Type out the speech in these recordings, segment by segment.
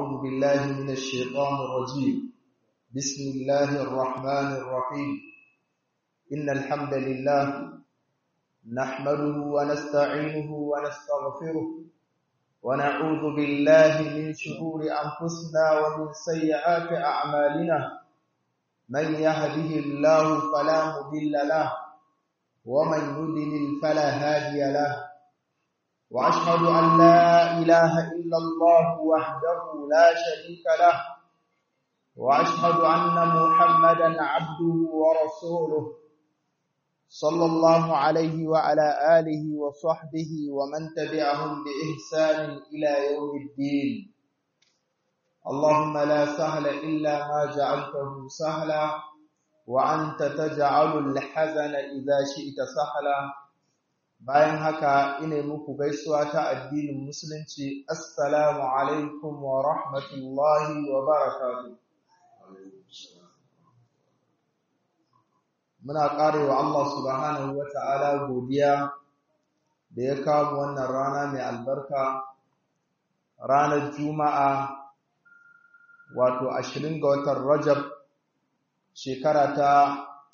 أعوذ بالله من الشيطان الرجيم. بسم الله الرحمن الرحيم. إن الحمد لله نحمده ونستعينه ونستغفره ونعوذ بالله من شرور أنفسنا ومن سيئات أعمالنا. من يهده الله فلا مضل له ومن يضلل فلا هادي له. وأشهد أن لا إله إلا الله وحده لا شريك له وأشهد أن محمدا عبده ورسوله صلى الله عليه وعلى آله وصحبه ومن تبعهم بإحسان إلى يوم الدين. اللهم لا سهل إلا ما جعلته سهلا وأنت تجعل الحزن إذا شئت سهلا. Bayan haka ina muku gaisuwa ta addinin musulunci, assalamu alaikum wa rahmatullahi wa barakatuh. Muna ƙarewa Allah subhanahu wa ta'ala godiya da ya kawo wannan rana mai albarka, ranar Juma'a, wato 20 ga watan Rajab, shekara ta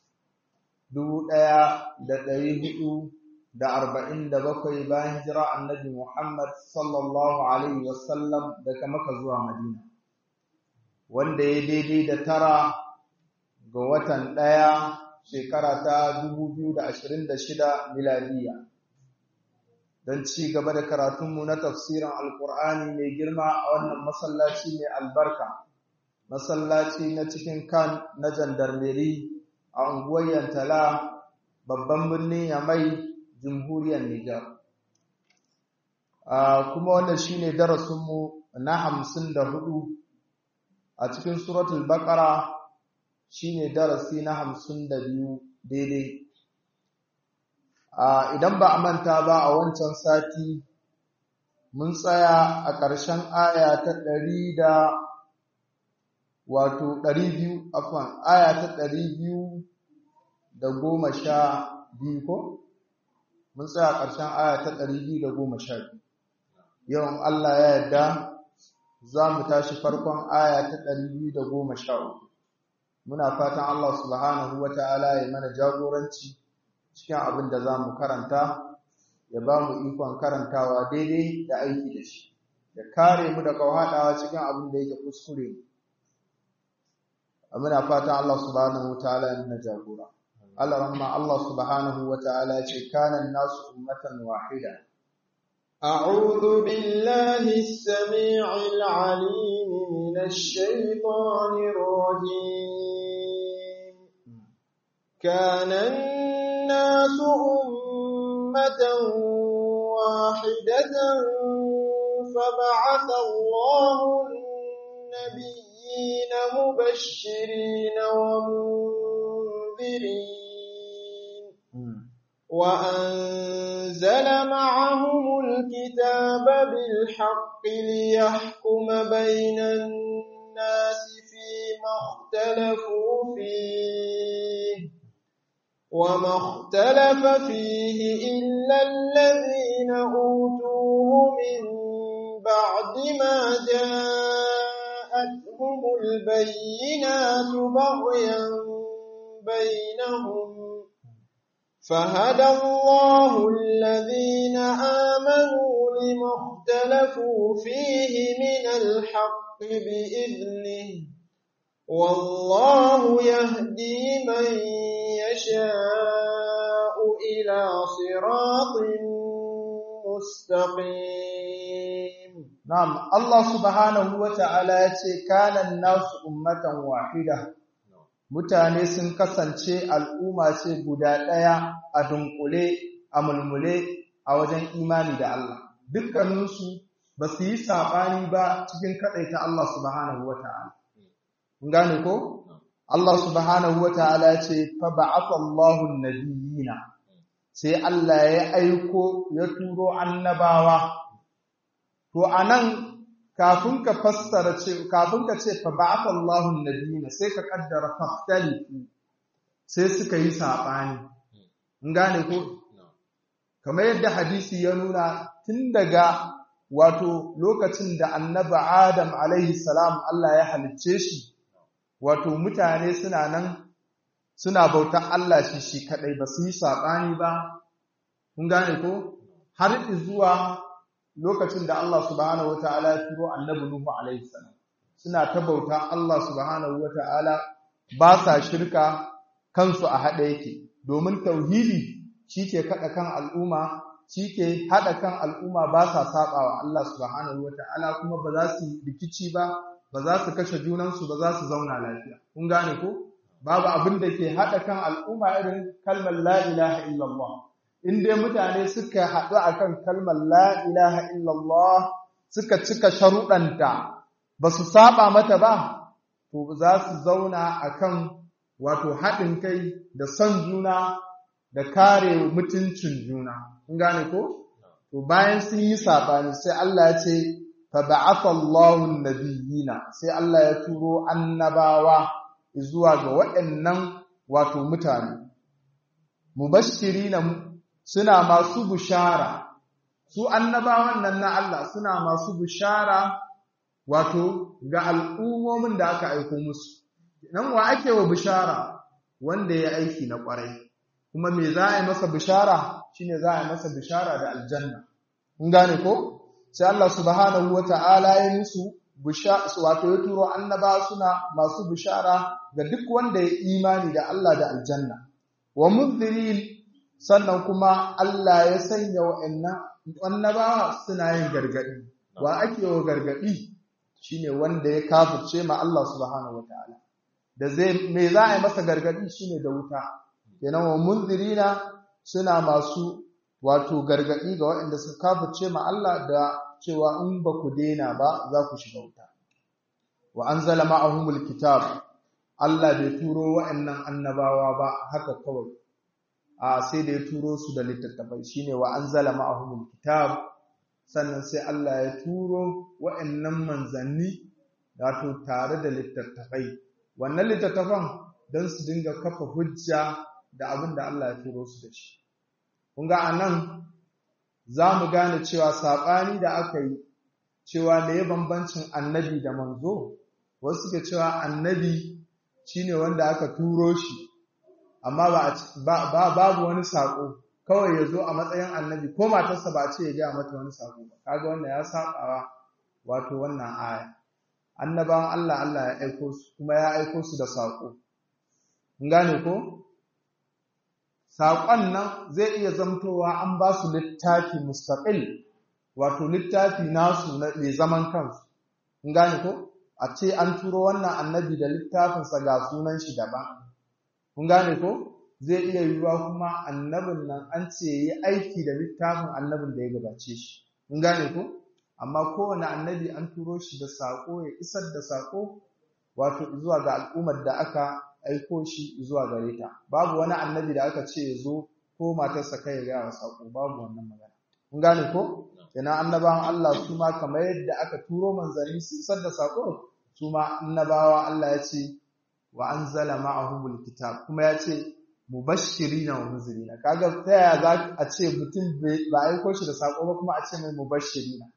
1447 bayan hijira annabi Muhammad sallallahu alaihi wasallam daga Makka zuwa Madina, wanda ya daidai da 9 ga watan 1 shekara ta 2026 miladiya. Don ci gaba da karatunmu na tafsirin Alƙur'ani mai girma a wannan masallaci mai albarka, masallaci na cikin kan na Jandarmeri a unguwar Yantala, babban birnin Yamai, Jamhuriyar Nijar. Kuma wannan shine darasinmu na 54 a cikin suratul Baqara, shine darasi na 52 daidai. Idan ba a manta ba, a wancan sati mun tsaya a ƙarshen aya ta 212 ko? Mun tsaya a ƙarshen aya ta 212. Yawan Allah ya yarda za mu tashi farkon aya ta 213. Muna fatan Allah subhanahu wa ta'ala ya mana jagoranci cikin abin da za mu karanta, ya ba mu ikon karantawa daidai da aiki da shi, ya kare mu daga haɗawa cikin abin da yake kuskure. Muna fatan Allah subhanahu wa ta'ala ya mana jagora. Allah subhanahu wa ta'ala ce kana nasu ummatan wahida. أعوذ بالله السميع العليم من الشيطان الرجيم. كان الناس أمة واحدة فبعث الله النبيين مبشرين ومنذرين وأنزل معهم الكتاب بالحق ليحكم بين الناس فيما اختلفوا فيه وما اختلف فيه إلا الذين أوتوه من بعد ما جاءتهم البينات بغيا بينهم فهدى الله الذين آمنوا لما اختلفوا فيه من الحق بإذنه والله يهدي من يشاء إلى صراط مستقيم. نعم، الله سبحانه وتعالى كان الناس أمة واحدة. Mutane sun kasance al'umma ce guda ɗaya a dunkule, a mulmule a wajen imani da Allah. Dukkaninsu ba su yi saɓani ba cikin kaɗaita Allah subhanahu wa ta'ala. Gane ko? Allah subhanahu wa ta'ala ce, fa ba'atha Allahun nabiyina, sai Allah ya aiko ya turo annabawa. To, a nan, kafin ka ce fa ba'atha Allahu an-nabiyina sai ka kaddara fahtalifu, sai suka yi sabani. In gane ko kamar yadda hadisi ya nuna, tun daga wato lokacin da annabi Adam alaihi salam Allah ya halicce shi wato mutane suna nan suna bautar Allah shi kadai ba su yi sabani ba kun gane ko har zuwa lokacin da Allah subhanahu wataala ya turo annabi Nuhu alaihi salam suna ta bauta Allah subhanahu wataala ba sa shirka kansu a hade yake domin tauhidi shike kada kan al'umma shike hada kan al'umma ba sa sabawa Allah subhanahu wataala kuma ba za su rikici ba za su kashe junansu ba za su zauna lafiya kun gane ko babu abin da ke hada kan al'umma irin kalmar la ilaha illallah in dai mutane suka haɗu akan kalmar la ilaha illallah suka cika sharuɗanta ba su saba mata ba to za su zauna akan wato haɗin kai da son juna da kare mutuncin juna kun gane ko to bayan sun yi sabani sai Allah ya ce fa ba'atha Allahu an-nabiyina sai Allah ya turo annabawa zuwa ga waɗannan wato mutane mubashirina suna masu bushara su annabawan nan na Allah suna masu bushara wato ga al'ummomin da aka aika musu nan wa ake wa bushara wanda ya aiki na kwarai kuma me za a yi masa bushara shine za a yi masa bushara da aljanna kun gane ko sai Allah subhanahu wata'ala ya musu bushara wato ya turo annaba suna masu bushara ga duk wanda ya imani da Allah da aljanna wa munzirin sannan kuma Allah ya sanya wa'annan annabawa suna yin gargadi wa ake wa gargadi shine wanda ya kafirce ma Allah subhanahu wataala da me za a yi masa gargadi shine da wuta kenan wa munzirina suna masu wato gargadi ga waɗanda suka kafirce ma Allah da cewa in ba ku daina ba za ku shiga wuta wa anzala ma'ahumul kitab Allah bai turo wa'annan annabawa ba haka kawai sai da ya turo su da littattafai shine wa anzala ma'ahumul kitab sannan sai Allah ya turo wa'annan manzanni wato tare da littattafai wannan littattafan dan su dinga kafa hujja da abin da Allah ya turo su da shi kun ga anan zamu gane cewa sabani da aka yi cewa me bambancin annabi da manzo wasu suke cewa annabi shine wanda aka turo shi amma babu wani sako kawai yazo a matsayin annabi ko matarsa ba a ce ya ga mata wani sako ba kaga wannan ya sabawa wato wannan aya annabawan Allah ya aiko su kuma ya aiko su da sako kun gane ko sakon nan zai iya zamtowa an ba su littafi mustaqil wato littafi nasu na mai zaman kansu kun gane ko a ce an turo wannan annabi da littafinsa ga sunan shi daban kun gane ko zai iya yiwuwa kuma annabin nan an ce yi aiki da littafin annabin da ya gabace shi kun gane ko amma kowane annabi an turo shi da sako ya isar da sako wato zuwa ga al'ummar da aka aiko shi zuwa gare ta babu wani annabi da aka ce ya zo ko matarsa kai ya ga sako babu wannan magana kun gane ko yana annabawan Allah su ma kamar yadda aka turo manzanni su isar da sako su ma annabawa Allah ya ce wa anzala ma'ahumul kitab kuma ya ce mubashirina wa munzirina kaga taya za a ce mutum ba aiko shi da sako ba kuma a ce mai mubashirina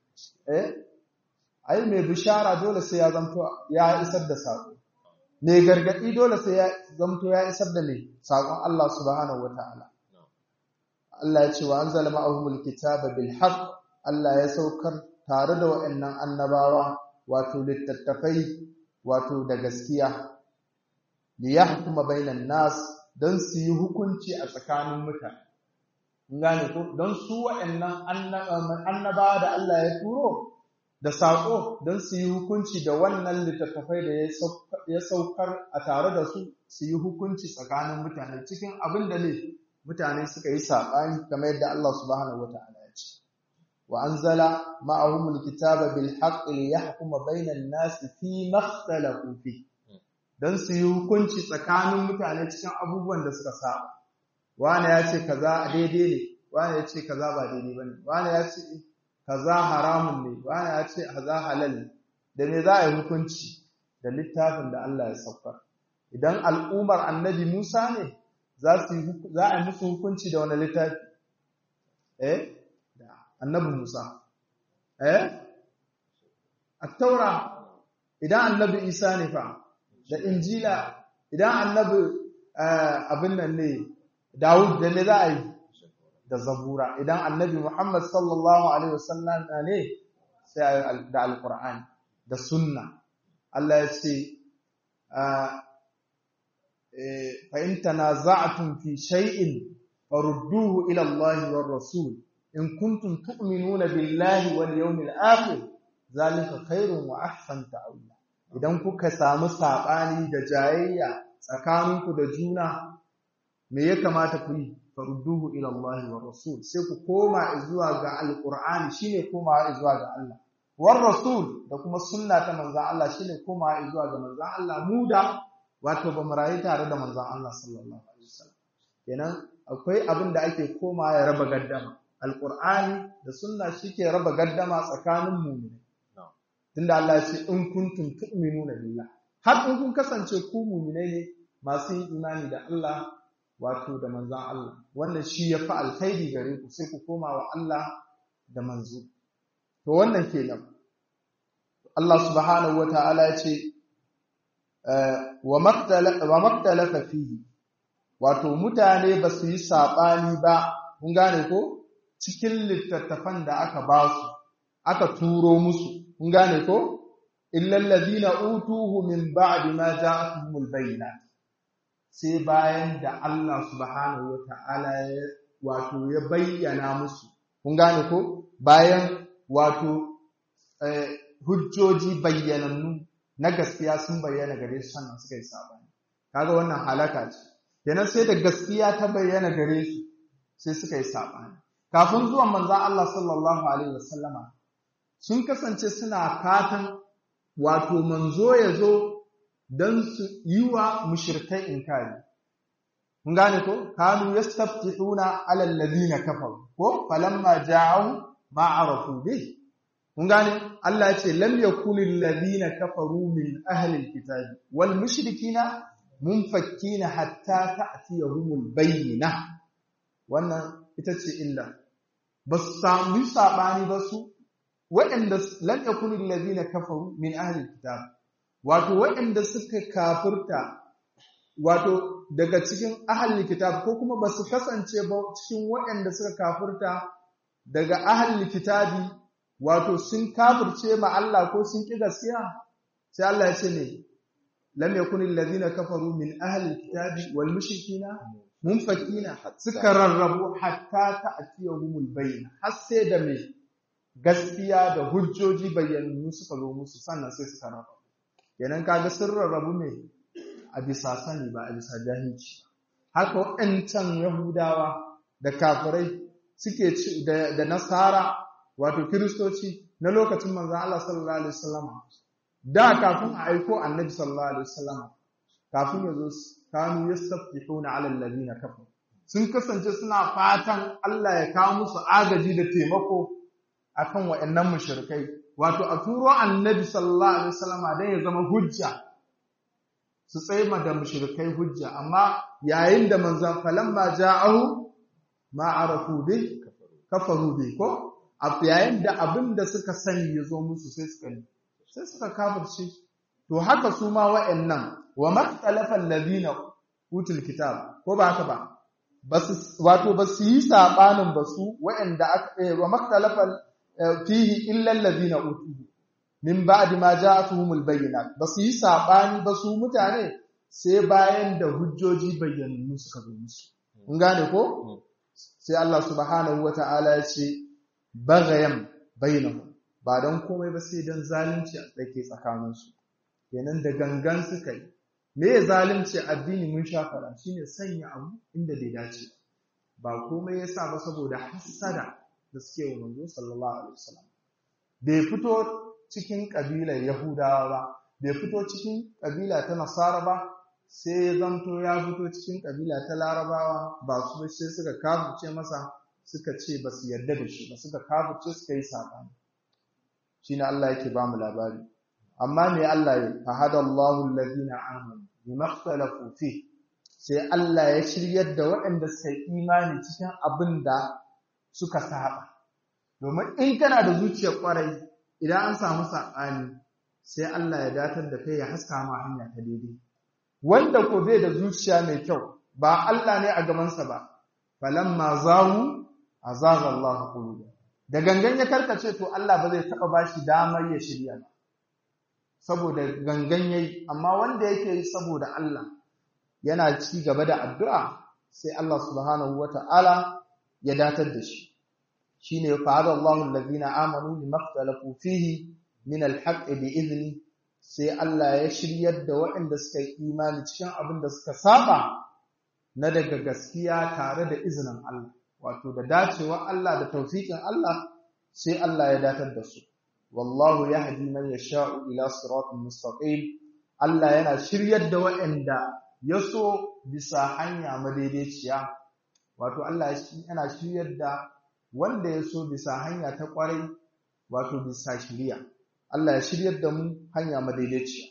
ai mai bishara dole sai ya zanto ya isar da sako mai gargadi dole sai ya zanto ya isar da mai sakon Allah subhanahu wataala Allah ya ce wa anzala ma'ahumul kitaba bil haqq Allah ya saukar tare da waɗannan annabawa wato littattafai wato da gaskiya li yahkuma bainan nas dan su yi hukunci a tsakanin mutane gane ko dan su waɗannan annabawa da Allah ya turo da sako dan su yi hukunci da wannan littattafai da ya saukar a tare da su yi hukunci tsakanin mutane cikin abin da ne mutane suka yi sabani kamar yadda Allah subhanahu wataala ya ce wa anzala ma'ahumul kitaba bil haqqi liyahkuma bainan nasi fi makhtalafu fi dan su yi hukunci tsakanin mutane cikin abubuwan da suka saba wani ya ce kaza daidai ne wani ya ce kaza ba daidai bane wani ya ce kaza haramun ne wani ya ce kaza halal ne da me za a yi hukunci da littafin da Allah ya saukar idan al'umar annabi Musa ne za a yi musu hukunci da wani littafi da annabi Musa at-taura idan annabi Isa ne fa da injila idan annabi abin nan ne Dawud da ne za a yi da zabura idan annabi Muhammad sallallahu alaihi wasallam ne sai da alqur'ani da sunna Allah ya ce fa in tanaza'tum fi shay'in farudduhu ila Allah war rasul in kuntum tu'minuna billahi wal yawmil akhir zalika khairun wa ahsan ta'wila idan kuka samu sabani da jayayya tsakaninku da juna me ya kamata ku yi farudduhu ila Allah war rasul sai ku koma zuwa ga alqur'ani shine komawa zuwa ga Allah war rasul da kuma sunna ta manzon Allah shine komawa zuwa ga manzon Allah mu da wato ba mu rayu tare da manzon Allah sallallahu alaihi wasallam kenan akwai abin da ake komawa ya raba gaddama alqur'ani da sunna shike raba gaddama tsakanin mu'mini tunda Allah ya ce in kuntum tu'minuna billah har in kun kasance ku mu'minai ne masu yin imani da Allah wato da manzon Allah wannan shi yafi alkhairi gare ku sai ku koma wa Allah da manzo to wannan kenan Allah subhanahu wataala ya ce wa maktalafa fihi wato mutane ba su yi sabani ba kun gane ko cikin littattafan da aka ba su aka turo musu kun gane ko illal ladina utuhu min ba'di ma ja'atuhumul bayyinat sai bayan da Allah subhanahu wata'ala wato ya bayyana musu kun gane ko bayan wato hujjoji bayyanannu na gaskiya sun bayyana gare su sannan suka yi sabani kaga wannan halaka ce kenan sai da gaskiya ta bayyana gare su sai suka yi sabani kafin zuwan manzon Allah sallallahu alaihi wasallama sun kasance suna fatan wato manzo ya zo don su yi wa mushrikai inkari kun gane ko kanu yastaftihuna ala alladhina kafaru ko falamma ja'u ma arafu bih kun gane Allah ya ce lam yakunil ladina kafaru min ahli alkitabi wal mushrikina munfakkina hatta ta'tiyahumul bayyinah wannan ita ce illa bas sami sabani ba su waɗanda lam yakunil ladina kafaru min ahli alkitab wato waɗanda suka kafirta wato daga cikin ahli kitab ko kuma basu kasance ba cikin waɗanda suka kafirta daga ahli kitabi wato sun kafirce ma Allah ko sun ki gaskiya sai Allah ya ce ne lam yakunil ladina kafaru min ahli kitabi wal mushrikina munfakina suka rarrabu hatta ta'tiyahumul bayyina har sai da mai gaskiya da hujjoji bayyanannu suka zo musu sannan sai suka raba kenan kaga sun rarrabu ne a bisa sani ba a bisa jahilci haka waɗancan yahudawa da kafirai suke ci da nasara wato kiristoci na lokacin manzon Allah sallallahu alaihi wasallam da kafin a aiko annabi sallallahu alaihi wasallam kafin ya zo kanu yastaftihuna ala alladhina kafaru sun kasance suna fatan Allah ya kawo musu agaji da taimako akan waɗannan mushrikai wato a turo annabi sallallahu alaihi wasallam dan ya zama hujja su tsaima da mushrikai hujja amma yayin da manzon falamma ja'ahu ma arafu bi kafaru bi ko a yayin da abinda suka sani yazo musu sai suka kafirce to haka su ma waɗannan wa maktalafa alladhina utul kitab ko ba haka ba wato basu yi sabanin basu waɗanda wa maktalafa fihi illa alladhina utuhu min ba'di ma ja'atuhumul bayyinat basu yi sabani basu mutane sai bayan da hujjoji bayyanannu suka zo musu kun gane ko sai Allah subhanahu wata'ala ya ce baghayan bainahum ba dan komai ba sai dan zalunci a tsakanin su kenan da gangan suka yi me zalunci addini mun shafara shine sanya abu inda bai dace ba komai yasa ba saboda hasada da suke wa manzo sallallahu alaihi wasallam bai fito cikin kabilar yahudawa ba bai fito cikin kabila ta nasara ba sai ya zanto ya fito cikin kabila ta larabawa ba su sai suka kafirce masa suka ce ba su yarda da shi ba suka kafirce suka yi sabani shine Allah yake ba mu labari amma me Allah ya fahadallahu alladhina amanu bimakhtalafu fi sai Allah ya shiryar da waɗanda suka yi imani cikin abin da suka saba domin in kana da zuciyar kwarai idan an samu saɓani sai Allah ya datar da kai ya haska ma hanya ta daidai wanda ko bai da zuciya mai kyau ba Allah ne a gabansa ba falamma zahu azagha Allah quluba da gangan ya karkace to Allah ba zai taba bashi damar ya shirya ba saboda gangan yayi amma wanda yake yi saboda Allah yana ci gaba da addu'a sai Allah subhanahu wata'ala ya datar da shi shine fa'ala Allahu allazina amanu limaktalafu fihi min alhaqqi bi idni sai Allah ya shiryar da waɗanda suka yi imani cikin abin da suka saba na daga gaskiya tare da izinin Allah wato da dacewa Allah da tawfiqin Allah sai Allah ya datar da su wallahu yahdi man yasha'u ila siratin mustaqim Allah yana shiryar da waɗanda yaso bisa hanya madaidaiciya wato Allah yana shiryar da wanda yaso bisa hanya ta kwarai wato bisa shiriya Allah ya shiryar da mu hanya madaidaiciya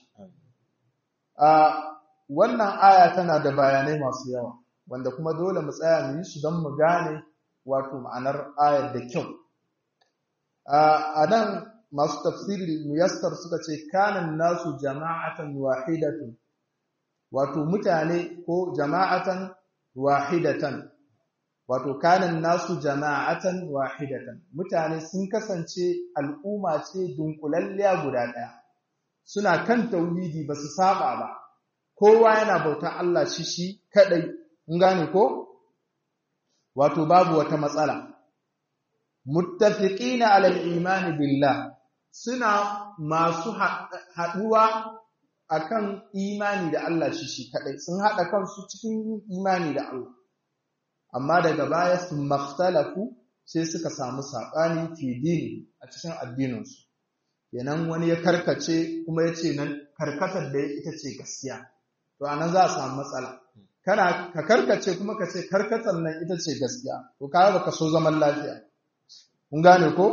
wannan aya tana da bayanai masu yawa wanda kuma dole mu tsaya mu yi su don mu gane wato ma'anar ayar da kyau a nan masu tafsiri muyassar suka ce kanan nasu jama'atan wahidatan wato mutane ko jama'atan wahidatan wato kanan nasu jama'atan wahidatan mutane sun kasance al'umma ce dunkulalliya guda ɗaya suna kan tauhidi ba su saba ba kowa yana bauta Allah shi kadai mun gane ko wato babu wata matsala muttafiqina ala al-iman billah suna masu haduwa akan imani da Allah shi kadai sun hada kansu cikin imani da Allah amma daga baya sun makhtalafu sai suka samu sabani fi dini a cikin addininsu kenan wani ya karkace kuma yace nan karkatar da ita ce gaskiya to anan za a samu matsala kana ka karkace kuma ka ce karkatar nan ita ce gaskiya to kaga baka so zaman lafiya mun gane ko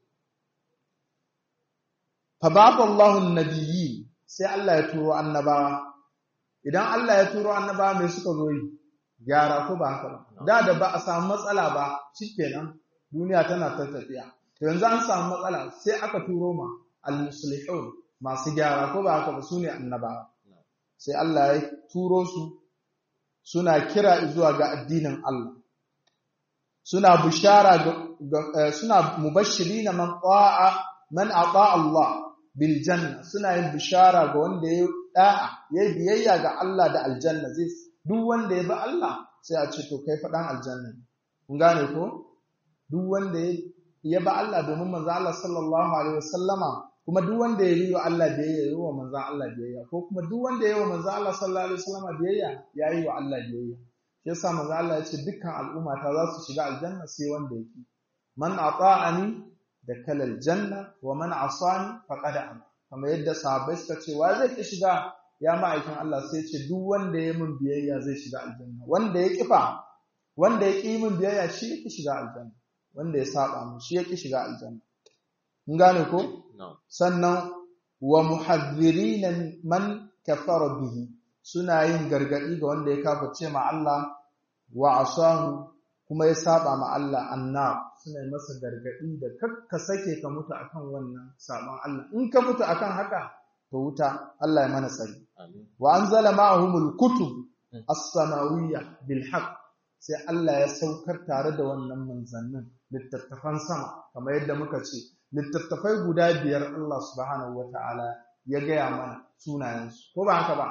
fa ba'atha Allahu an-nabiyyin sai Allah ya turo annabawa idan Allah ya turo annabawa me suka zo yi gyara ko ba haka ba da ba a samu matsala ba shikenan duniya tana ta tafiya yanzu an samu matsala sai aka turo ma al-muslihun masu gyara ko ba haka ba sune annabawa sai Allah ya turo su suna kira zuwa ga addinin Allah suna bishara suna mubashirina man ata Allah bil janna suna yin bishara ga wanda ya da'a ya biyayya ga Allah da aljanna zai duk wanda ya bi Allah sai a ce to kai fadan aljanna kun gane ko duk wanda ya bi Allah domin manzo Allah sallallahu alaihi wasallama kuma duk wanda ya yi wa Allah biyayya yi wa manzo Allah biyayya ko kuma duk wanda ya yi wa manzo Allah sallallahu alaihi wasallama biyayya ya yi wa Allah biyayya shi yasa manzo Allah ya ce dukkan al'umma ta za su shiga aljanna sai wanda yake man ata'ani da kalal janna wa man asani faqad aba kamar yadda sahabbai suka ce wa zai ki shiga ya ma'aikin Allah sai ce duk wanda ya min biyayya zai shiga aljanna wanda ya kifa wanda ya ki min biyayya shi ya ki shiga aljanna wanda ya saba mu shi ya ki shiga aljanna mun gane ko sannan wa muhadhdhirina man kafara bihi suna yin gargadi ga wanda ya kafirce ma Allah wa asahu kuma ya saba ma Allah annar suna masa gargadi da kakka sake ka mutu akan wannan saban Allah in ka mutu akan haka to wuta Allah ya mana tsari wa anzala ma'ahumul kutub as-samawiyya bil haqq sai Allah ya saukar tare da wannan manzannin littattafan sama kamar yadda muka ce littattafai guda 5 Allah subhanahu wataala ya gaya mana sunayensu ko ba haka ba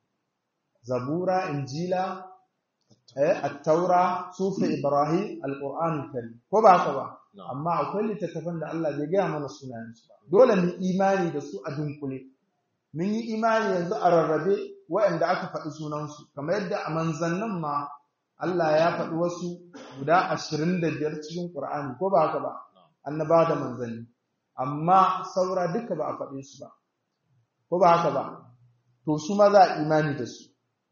zabura injila at-taura sufi ibrahim al-qur'an karim ko ba haka ba amma akwai littattafan da Allah bai gaya mana sunayensu ba dole mu imani da su a dunkule mun yi imani yanzu a rarrabe waɗanda aka faɗi sunansu kamar yadda a manzannin ma Allah ya faɗi wasu guda 25 cikin Qur'ani ko ba haka ba annaba da manzanni amma saura duka ba a faɗe su ba ko ba haka ba to su ma za a imani da su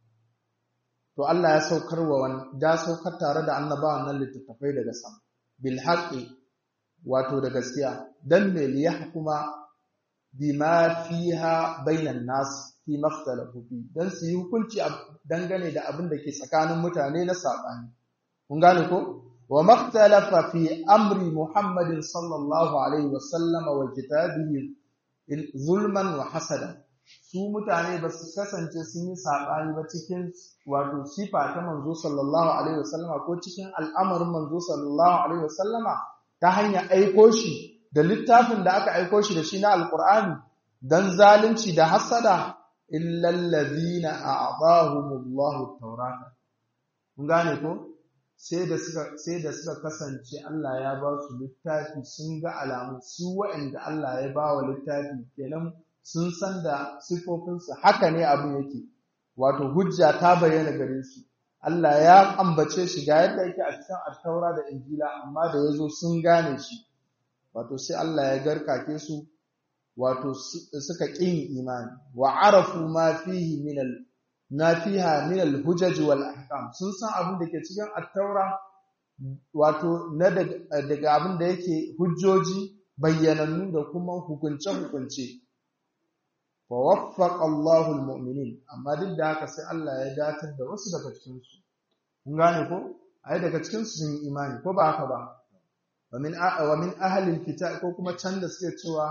to Allah ya saukar saukar tare da annabawan nan littattafai daga sama bil haqqi wato da gaskiya dan me liyahkuma bima fiha bainan nas fi makhtalafu fi dan su yi hukunci dangane da abin da ke tsakanin mutane na sabani kun gane ko wa makhtalafa fi amri Muhammadin sallallahu alaihi wa sallama wa kitabihi zulman wa hasada. Su mutane ba su kasance sun yi saɓani ba cikin wato sifa ta manzo sallallahu alaihi wa sallama ko cikin al'amarin manzo sallallahu alaihi wa sallama ta hanyar aiko shi da littafin da aka aiko shi da shi na alqur'ani dan zalunci da hasada illa allazina a'tahumullahu at-taurata. Kun gane ko sai da suka kasance Allah ya ba su littafi, sun ga alamu su waɗanda Allah ya ba wa littafi kenan sun san da sifofinsu haka ne abin yake, wato hujja ta bayyana gare su. Allah ya ambace shi ga yadda yake a cikin Attaura da Injila, amma da yazo sun gane shi, wato sai Allah ya garkake su, wato suka ƙin imani. Wa arafu ma fihi min al-hujaj wal ahkam, sun san abin da ke cikin Attaura, wato na daga abin da yake hujjoji bayyanannu da kuma hukunce-hukunce. Wa waffaqa Allahu al-mu'minin, amma duk da haka sai Allah ya datar da wasu daga cikin su. Kun gane ko? Ai daga cikin su sun yi imani ko ba haka ba? Wa min ahli al-kitab, ko kuma can da suke cewa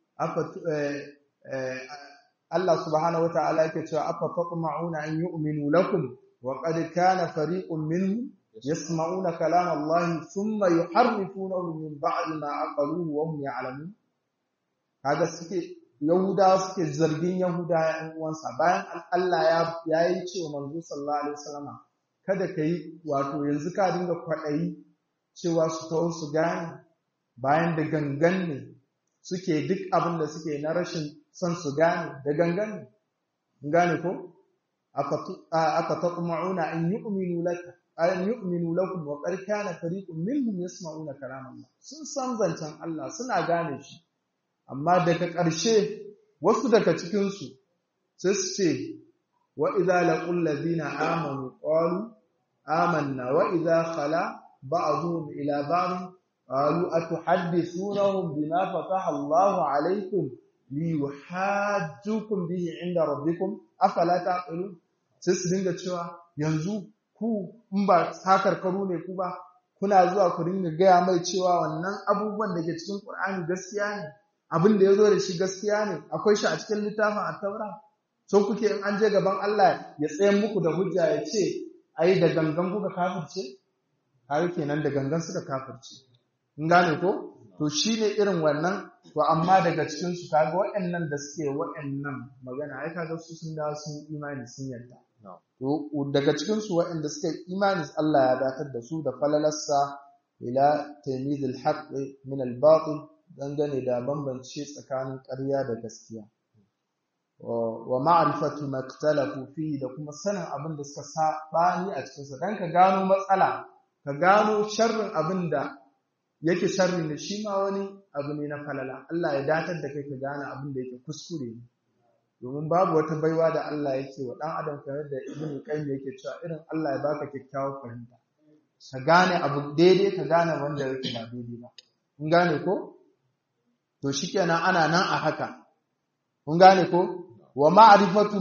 Allah subhanahu wa ta'ala yake cewa afa tatma'una an yu'minu lakum wa qad kana fariqun minhum yasma'una kalam Allah thumma yuharrifunahu min ba'di ma aqaluhu wa hum ya'lamun. Kaga Yahudawa suke zargin Yahudawa ‘yan uwansa bayan Allah ya yi cewa manzo sallallahu alaihi wasallama kada ka yi, wato yanzu ka dinga kwaɗayi cewa su taho su gane, bayan da gangan ne suke duk abin da suke na rashin son su gane, da gangan ne. Gane ko? Aka tatma'una an yu'minu lakum wa qad kana fariqun minhum yasma'una kalam Allah. Sun san zancen Allah, suna gane shi. Amma daga ƙarshe wasu daga cikinsu sai su ce wa idza laqul ladina amanu qalu amanna wa idza khala ba'dhum ila ba'd qalu atuhaddithunahum bima fataha Allahu alaykum liyuhajjukum bihi 'inda rabbikum afala taqilun. Sai su dinga cewa yanzu ku in ba sakarkaru ne ku ba, kuna zuwa ku dinga gaya mai cewa wannan abubuwan da ke cikin Qur'ani gaskiya ne, abin da ya zo da shi gaskiya ne, akwai shi a cikin littafin Attaura. So kuke in an je gaban Allah ya tsaye muku da hujja ya ce ai da gangan kuka kafirce? Har kenan da gangan suka kafirce. In gane ko? To shine irin wannan. To amma daga cikin su kaga waɗannan da suke waɗannan magana ai kaga su sun dawo sun imani sun yarda. To daga cikin su waɗanda suka imani Allah ya datar da su da falalarsa ila tamyizil haqq min al-batil, dangane da bambance tsakanin ƙarya da gaskiya, wa ma'rifatu maktalafu fi, da kuma sanin abin da suka sabani a cikin sa, dan ka gano matsala, ka gano sharrin abin da yake sharri ne, shi ma wani abu ne na falala. Allah ya datar da kai ka gane abin da yake kuskure ne, domin babu wata baiwa da Allah yake wa dan adam kamar da Ibn Qayyim yake cewa irin Allah ya baka kyakkyawar fahimta, ka gane abu daidai, ka gane wanda yake ba daidai ba. Kun gane ko? To shikenan ana nan a haka. Kun gane ko? Wa ma'rifatu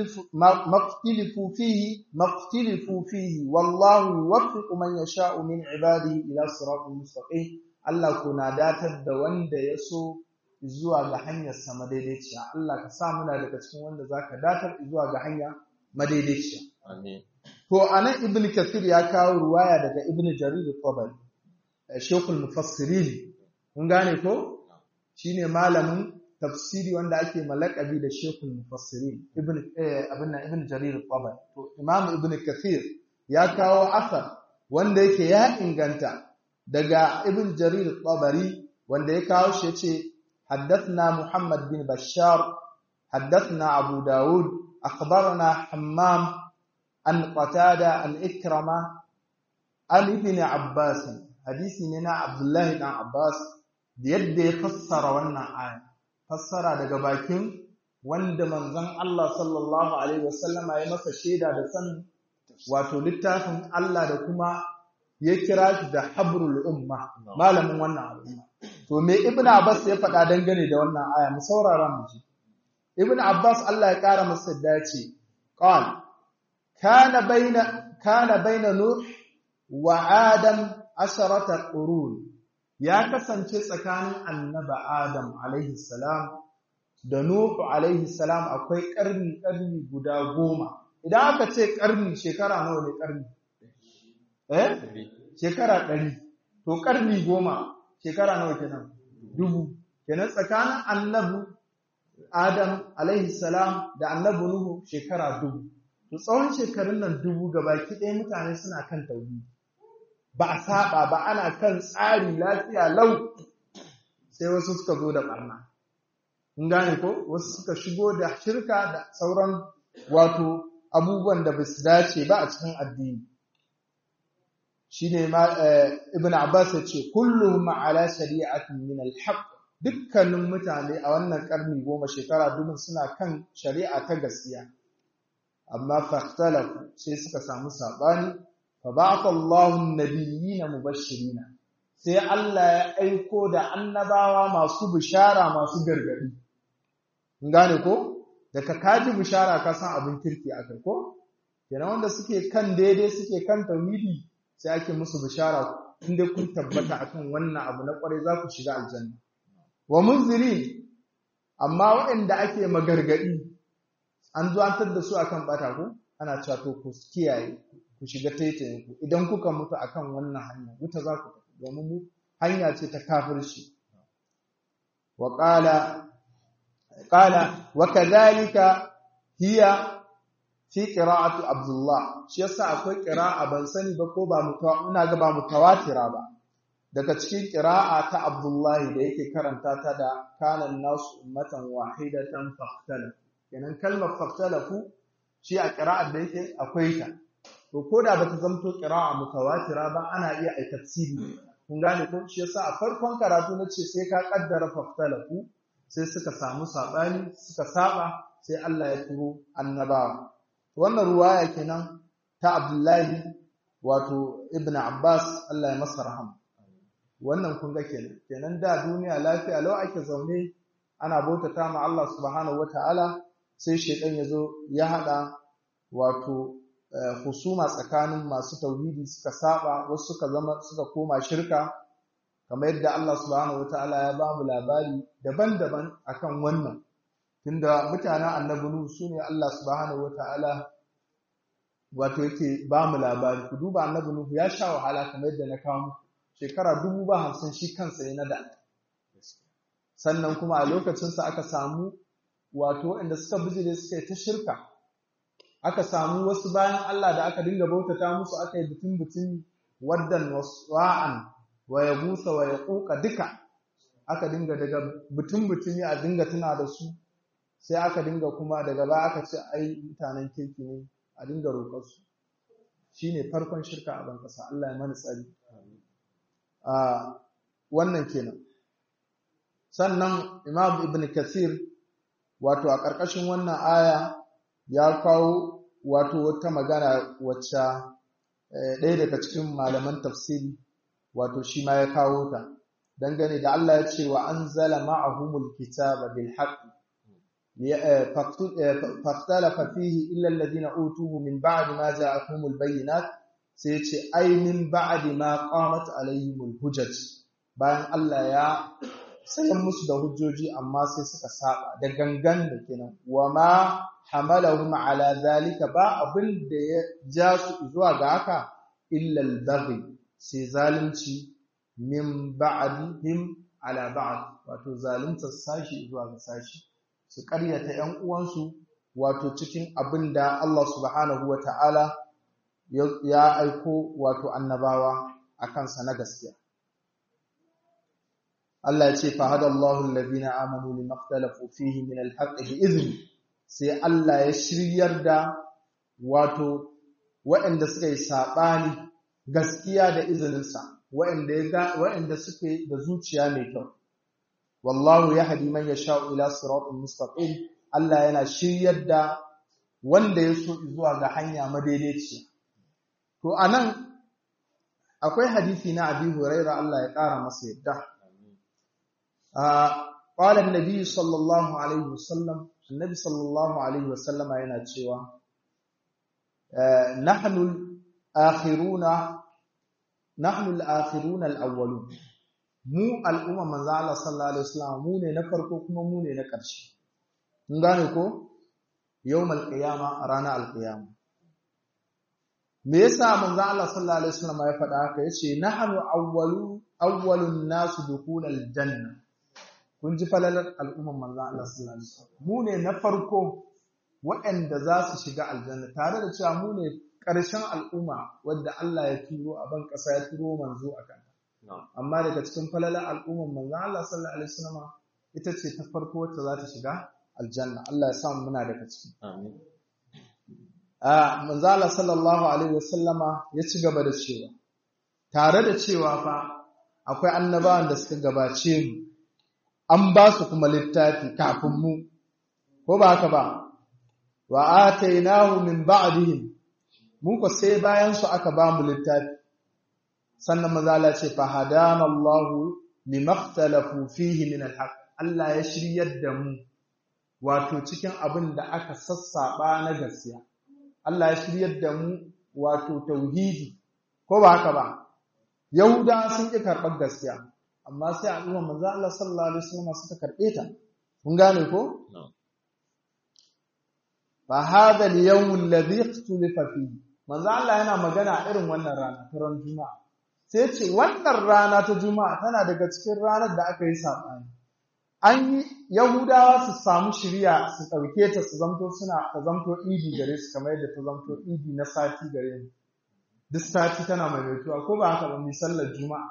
maqtilifu fihi wallahu yuwaffiqu man yasha'u min ibadihi ila siratal mustaqim. Allah ko na datar da wanda ya so zuwa ga hanyar sa madaidaiciya. Allah ka sa muna daga cikin wanda zaka datar zuwa ga hanya madaidaiciya. Amin. To anan Ibn Kathir ya kawo ruwaya daga Ibn Jarir al-Tabari, Shaykhul Mufassirin. Kun gane ko? Shine malamin tafsiri wanda ake malakabi da Shaykhul Mufassirin, Ibn Jarir al-Tabari. To Imam Ibn Kathir ya kawo asar wanda yake ya inganta daga Ibn Jarir al-Tabari, wanda ya kawo shi yace haddathna Muhammad bin Bashar, haddathna Abu Dawud, akhbarana Hammam an Qatada an Ikrama an Ibn Abbas. Hadisi ne na Abdullahi ibn Abbas, da yadda ya fassara wannan aya, fassara daga bakin wanda manzon Allah sallallahu alaihi wasallama ya masa shaida da san wato littafin Allah, da kuma ya kira shi da habrul umma, malamin wannan al'umma. To me Ibn Abbas ya faɗa dangane da wannan aya, mu saurara mu ji. Ibn Abbas Allah ya ƙara masa da ya ce, kana baina Nuh wa Adam asharata qurun ya kasance tsakanin annaba Adam alaihi salam da Nuhu alaihi salam akwai ƙarni guda 10. Idan aka ce ƙarni shekara nawa ne ƙarni? Shekara 100. To ƙarni 10 shekara nawa kenan? 1000. Kenan tsakanin annabi Adam alaihi salam da annabi Nuhu shekara 1000. To tsawon shekarun nan 1000 gabaki ɗaya mutane suna kan tauhidi. Ba a saba ba, ana kan tsari lafiya lau, sai wasu suka zo da barna. In gane ko? Wasu suka shigo da shirka da sauran wato abubuwan da ba su dace ba a cikin addini. Shine ma Ibn Abbas ya ce kulluhum ala shari'atin min al-haqq, dukkanin mutane a wannan karni 10 shekara 1000 suna kan shari'a ta gaskiya. Amma fahtalafu sai suka samu sabani, fa ba'atha Allahu an-nabiyyina mubashshirina, sai Allah ya aiko da annabawa masu bishara masu gargadi. In gane ko? Daga kaji bishara ka san abin kirki akai ko? Kenan wanda suke kan daidai suke kan tauhidi sai ake musu bishara, inda kun tabbata akan wannan abu na kware za ku shiga aljanna. Wa munzirin, amma waɗanda ake magargadi an zuwantar da su akan bata ko ana cewa to ku kiyaye ku shiga taitayen ku, idan kuka mutu akan wannan hanya wuta za ku tafi, domin mu hanya ce ta kafirci. Wa qala wa kadhalika hiya fi qira'ati Abdullah, shi yasa akwai qira'a ban sani ba ko ba ina ga ba mutawatira ba, daga cikin qira'a ta Abdullah da yake karanta ta da kana nasu ummatan wahidatan faqtala. Kenan kalmar faqtalafu shi a qira'ar da yake akwai ta, to koda bata zamto qira'a mutawatira ba ana iya ai tafsiri. Kun gane ko? Shi yasa a farkon karatu nace sai ka kaddara faqtalafu, sai suka samu sabani suka saba, sai Allah ya turo annabawa. Wannan ruwaya kenan ta Abdullahi wato Ibn Abbas, Allah ya masa rahama. Wannan kun ga kenan da duniya lafiya lau ake zaune ana bautata ma Allah subhanahu wataala, sai shedan yazo ya hada wato husuma tsakanin masu tauhidi suka saba, wasu suka koma shirka, kamar yadda Allah subhanahu wataala ya ba mu labari daban-daban akan wannan. Tunda mutanen annabi Nuhu sune Allah subhanahu wataala wato yake ba mu labari. Ku duba annabi Nuhu ya sha wahala kamar yadda na kawo muku, shekara 50 shi kansa yana da. Sannan kuma a lokacin sa aka samu wato inda suka bijire suka yi ta shirka, aka samu wasu bayan Allah da aka dinga bautata musu, aka yi butun waddan waswa'an wa yabusa wa yaquqa duka aka dinga daga butun a dinga tuna da su, sai aka dinga kuma daga baya aka ce ai mutanen kirki ne a dinga roƙar su. Shine farkon shirka a ban kasa. Allah ya mana tsari. Wannan kenan. Sannan Imam Ibn Kathir wato a ƙarƙashin wannan aya ya kawo wato wata magana wacce ɗaya daga cikin malaman tafsiri wato shi ma ya kawo ta, dangane da Allah ya ce wa anzala ma'ahumul kitaba bil haqq faktalafa fihi illa alladhina utuhu min ba'di ma ja'ahumul bayyinat, sai ya ce ai min ba'di ma qamat alaihimul hujaj, bayan Allah ya sayan musu da hujjoji amma sai suka saba da gangan da kenan. Wa ma hamalahum ala zalika, ba abin da ya ja su zuwa ga haka illa al-baghi, sai zalunci min ba'dihim ala ba'd, wato zalunta sashi zuwa ga sashi, su ƙaryata ƴan uwansu wato cikin abin da Allah subhanahu wata'ala ya aiko wato annabawa akan sa na gaskiya. Allah ya ce fa hadallahu alladhina amanu limaktalafu fihi min alhaqqi bi'izni, sai Allah ya shiryar da wato waɗanda suka yi sabani gaskiya da izininsa, waɗanda suke da zuciya mai kyau. Wallahu yahdi man yasha'u ila siratin mustaqim, Allah yana shiryar da wanda ya so zuwa ga hanya madaidaiciya. To anan akwai hadisi na Abi Hurairah, Allah ya ƙara masa yadda. قال النبي صلى الله عليه وسلم النبي صلى الله عليه وسلم yana cewa nahnu al-akhiruna nahnu al-akhirun al-awwalun mu al'umma manzo Allah sallallahu alaihi wasallam mu ne na farko kuma mu ne na ƙarshe kun gane ko yawmal qiyama rana al-qiyama me yasa manzo Allah sallallahu alaihi wasallam ya faɗa haka yace nahnu awwalun nas dukhul al-janna kun ji falalar al'umma manzo Allah sallallahu alaihi wasallam mu ne na farko waɗanda za su shiga aljanna tare da cewa mu ne ƙarshen al'umma wanda Allah ya turo a ban ƙasa ya turo manzo a kan amma daga cikin falalar al'umman manzo Allah sallallahu alaihi wasallam ita ce ta farko wacce za ta shiga aljanna Allah ya sa mu muna daga ciki amin manzo Allah sallallahu alaihi wasallama ya ci gaba da cewa tare da cewa fa akwai annabawan da suka gabace mu an ba su kuma littafi kafin mu ko ba haka ba wa atainahu min ba'dihim mun ko sai bayan su aka ba mu littafi sannan manzo Allah ce fa hadana Allahu limakhtalafu fihi min alhaq Allah ya shiryar da mu wato cikin abin da aka sassaba na gaskiya Allah ya shiryar da mu wato tauhidi ko ba haka ba yahuda sun ki karɓar gaskiya amma sai al'umma manzo Allah sallallahu alaihi wasallam suka karɓe ta kun gane ko fa hada al-yawm alladhi ikhtalafa fihi manzo Allah yana magana irin wannan rana ta ran juma'a sai ce wannan rana ta juma'a tana daga cikin ranar da aka yi sabani an yi yahudawa su samu shiriya su dauke ta su zamto ta zamto idi gare su kamar yadda ta zamto idi na sati gare mu duk sati tana maimaituwa ko ba haka ba mu sallar juma'a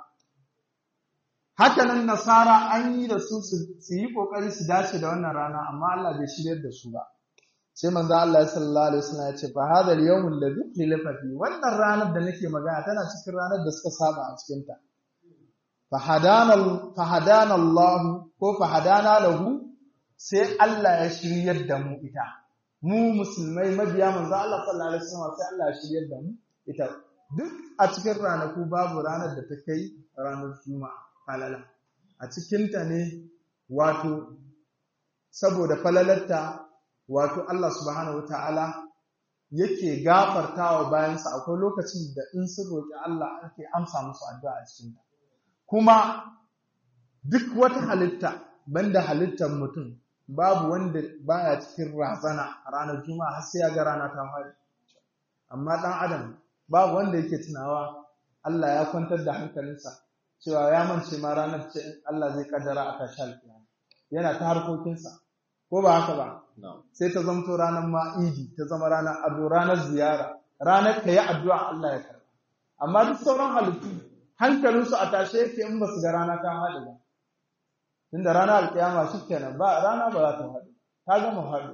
haka nan nasara an yi da su yi kokari su dace da wannan rana amma Allah bai shiryar da su ba sai manzo Allah sallallahu alaihi wasallam ya ce fa hada al-yawm alladhi khilafa fi wannan ranar da nake magana tana cikin ranar da suka saba a cikin ta fa hadana Allah ko fa hadana lahu sai Allah ya shiryar da mu ita mu musulmai mabiya manzo Allah sallallahu alaihi wasallam sai Allah ya shiryar da mu ita duk a cikin ranaku babu ranar da ta kai ranar juma'a falala a cikin ta ne wato saboda falalarta wato Allah subhanahu wataala yake gafartawa bayansa akwai lokacin da in sun roki Allah ake amsa musu addu'a a cikin ta kuma duk wata halitta banda halittar mutum babu wanda baya cikin razana a ranar juma'a har sai ya ga rana ta fadi amma dan adam babu wanda yake tunawa Allah ya kwantar da hankalinsa cewa ya mance ma ranar ce Allah zai kaddara a tashi alƙiyama yana ta harkokinsa ko ba haka ba sai ta zamto ranar ma'idi ta zama ranar ado ranar ziyara ranar ka yi addu'a Allah ya karba amma duk sauran halittu hankalinsu a tashe yake in ba su ga rana ta haɗu ba tunda ranar alƙiyama shi kenan ba rana ba za ta haɗu ta gama haɗu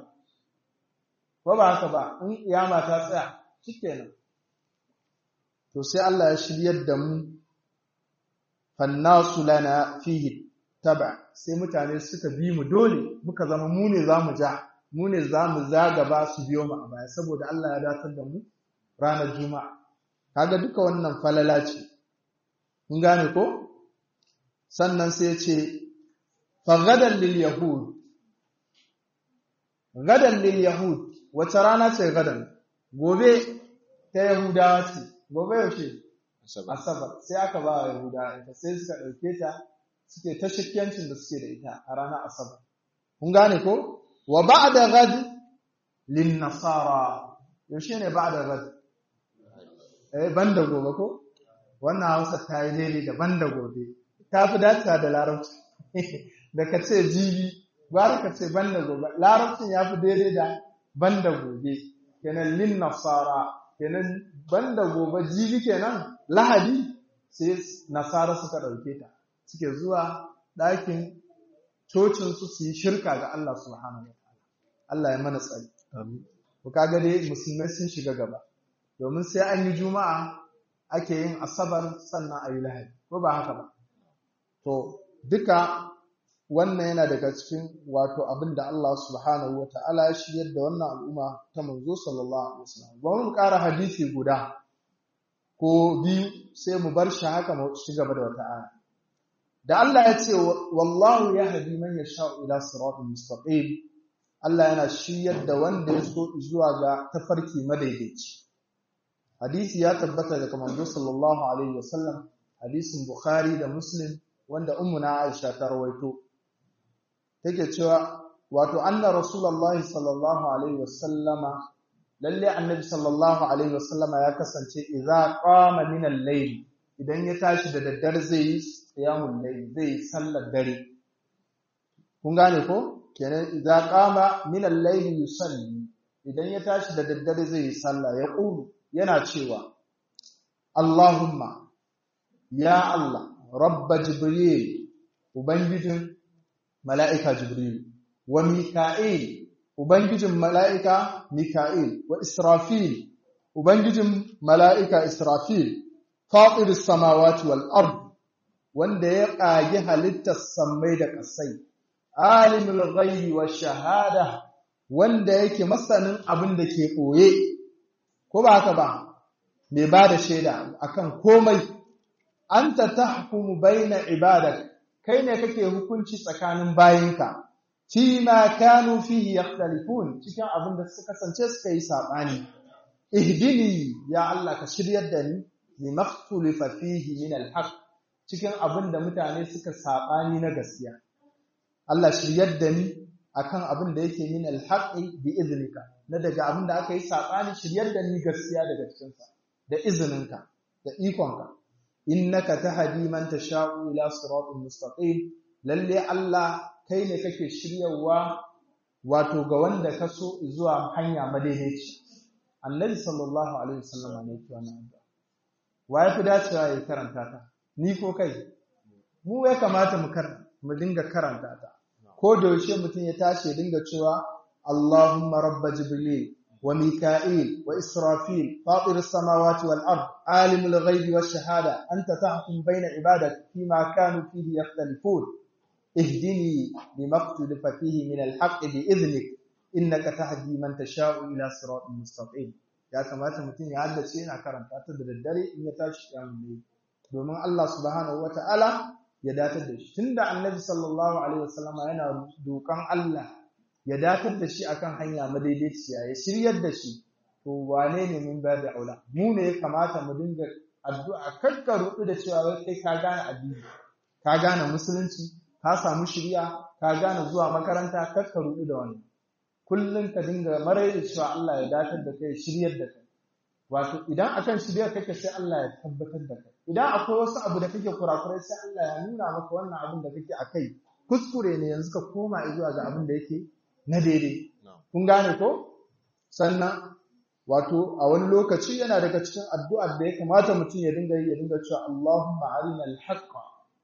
ko ba haka ba in ƙiyama ta tsaya shi kenan to sai Allah ya shiryar da mu fannasu lana fihi taba sai mutane suka bi mu dole muka zama mu ne zamu zagaba su biyo mu a baya saboda Allah ya datar da mu ranar juma'a kaga duka wannan falala ce kun gane ko sannan sai ya ce fa gadan lil yahud wace rana ce gadan gobe ta yahudawa ce gobe yaushe asabar sai aka ba wa yahudawa ita sai suka dauke ta suke ta shakkiyancin da suke da ita a ranar asabar kun gane ko wa ba'da ghad lin nasara yaushe ne ba'da ghad banda gobe ko wannan Hausa ta yi daidai da banda gobe ta fi dacewa da larabci da ka ce jibi gwara ka ce banda gobe larabcin ya fi daidai da banda gobe kenan lin nasara kenan banda gobe jibi kenan lahadi sai nasara suka dauke ta suke zuwa ɗakin cocinsu su yi shirka ga Allah subhanahu wa ta'ala. Allah ya mana tsari. Ku kaga dai musulmai sun shiga gaba. Domin sai an yi juma'a ake yin asabar sannan a yi lahadi. Ko ba haka ba? To, duka wannan yana daga cikin wato abin da Allah subhanahu wa ta'ala ya shiryar da wannan al'umma ta manzo sallallahu alaihi wasallam. Ba mu ƙara hadisi guda ko biyu sai mu bar shi haka mu ci gaba da wata aya. Da Allah ya ce wallahu yahdi man yasha'u ila siratin mustaqim Allah yana shiryar da wanda ya so zuwa ga tafarki madaidaici hadisi ya tabbata daga manzo sallallahu alaihi wasallam hadisin Bukhari da Muslim wanda ummuna Aisha ta rawaito take cewa wato anna rasulullahi sallallahu alaihi wasallama lalle annabi sallallahu alaihi wasallama ya kasance idza qama min al-layl idan ya tashi da daddare zai yi qiyamul layl zai yi sallar dare kun gane ko kenan idza qama min al-layl yusalli idan ya tashi da daddare zai yi sallah ya qulu yana cewa Allahumma ya Allah rabba jibril ubangijin mala'ika jibril wa mika'il ubangijin mala'ika mika'il wa israfil ubangijin mala'ika israfil fatiris samawati wal ard wanda ya kage halittar sammai da ƙasai alimul ghaibi wash shahada wanda yake masanin abin da ke koye ko ba haka ba mai bada shaida akan komai anta tahkumu baina ibadak kai ne kake hukunci tsakanin bayinka fima kanu fihi yakhtalifun cikin abin da suka kasance suka yi sabani ihdini ya Allah ka shiryar da ni limakhtulifa fihi min alhaq cikin abin da mutane suka sabani na gaskiya Allah shiryar da ni akan abin da yake min alhaqi bi iznika na daga abin da aka yi sabani shiryar da ni gaskiya daga cikin sa da izininka da ikonka innaka tahdi man tasha'u ila siratin mustaqim lalle Allah kai ne kake shiryawa wato ga wanda ka so zuwa hanya madaidaici annabi sallallahu alaihi wasallam ne yake wannan waye fi dacewa ya karanta ta ni ko kai mu ya kamata mu dinga karanta ta ko da yaushe mutum ya tashi ya dinga cewa Allahumma rabb jibril wa mika'il wa israfil fatir as-samawati wal ard alimul ghaibi wash shahada anta tahkum bayna ibadati fima kanu fihi yakhtalifun ihdini limaktulfa fihi min al-haqq bi idhnik innaka tahdi man tasha'u ila siratin mustaqim ya kamata mutum ya haddace yana karanta ta da daddare in ya tashi yayin domin Allah subhanahu wataala ya datar da shi tunda annabi sallallahu alaihi wasallam yana dokan Allah ya datar da shi akan hanya madaidaiciya ya shiryar da shi to wane ne mun ba da aula mu ne ya kamata mu dinga addu'a kakka rudu da cewa kai ka gane addini ka gane musulunci ka samu shiriya ka gane zuwa makaranta kakka rudu da wannan kullun ka dinga marai da cewa Allah ya datar da kai shiryar da kai wato idan akan shiryar kake sai Allah ya tabbatar da kai idan akwai wasu abu da kake kurakurai sai Allah ya nuna maka wannan abin da kake akai kuskure ne yanzu ka koma zuwa ga abin da yake na daidai kun gane ko sannan wato a wani lokaci yana daga cikin addu'ar da ya kamata mutum ya dinga yi ya dinga cewa Allahumma arina al-haqqa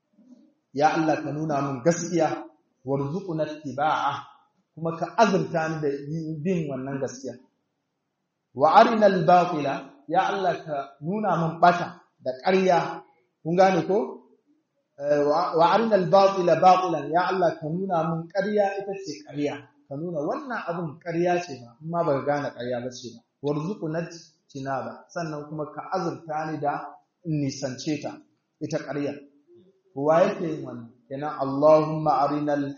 ya Allah ka nuna min gaskiya warzuqna ittiba'a kuma ka azurta ni da bin wannan gaskiya wa arina al-batila ya Allah ka nuna min bata da ƙarya kun gane ko wa arina al-batila batilan ya Allah ka nuna min ƙarya ita ce ƙarya ka nuna wannan abin ƙarya ce ba amma baka gane ƙarya ba ce ba warzuqna tinaba sannan kuma ka azurta ni da nisance ta ita ƙarya wa yake yin wannan kenan Allahumma arinal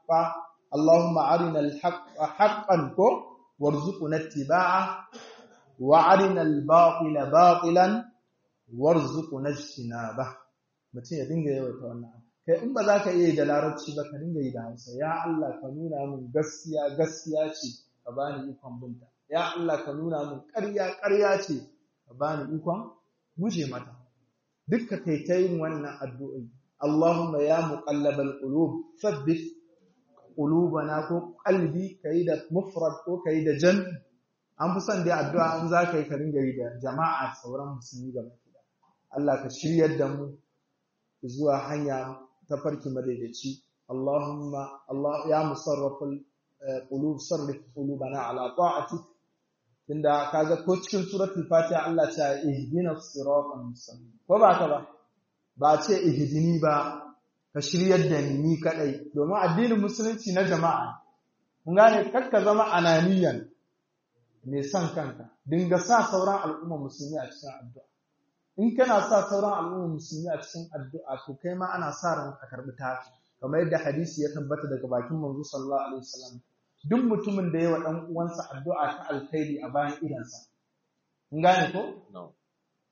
haqqa haqqan ko warzuqna ittiba'a wa arinal batila batilan warzuqna tinaba mutum ya dinga yawaita wannan kai in ba za ka iya da larabci ba ka dinga yi da Hausa ya Allah ka nuna min gaskiya gaskiya ce ka bani ikon binta ya Allah ka nuna min ƙarya ƙarya ce ka bani ikon guje mata dukka kai ta yin wannan addu'o'i Allahumma ya muqallabal qulub thabbit qulubana ko qalbi kai da mufrad ko kai da jan an fi son dai addu'a in za ka yi ka dinga yi da jama'a sauran musulmi gaba ɗaya Allah ka shiryar da mu zuwa hanya tafarki madaidaici Allahumma Allah ya musarrafal qulub sarrif qulubana ala ta'atik tunda kaga ko cikin suratul fatiha Allah ta ihdinas siratal mustaqim ko ba ka ba ce ihdini ba ka shiryar da ni kadai domin addinin musulunci na jama'a kun gane kakka zama ananiyan mai son kanka dinga sa sauran al'umma musulmi a cikin addu'a in kana sa sauran al'umma musulmi a cikin addu'a to kai ma ana sa ran ka karbi ta kamar yadda hadisi ya tabbata daga bakin manzo sallallahu alaihi wasallam duk mutumin da yawa dan uwansa addu'a ta alkhairi a bayan idansa kun gane ko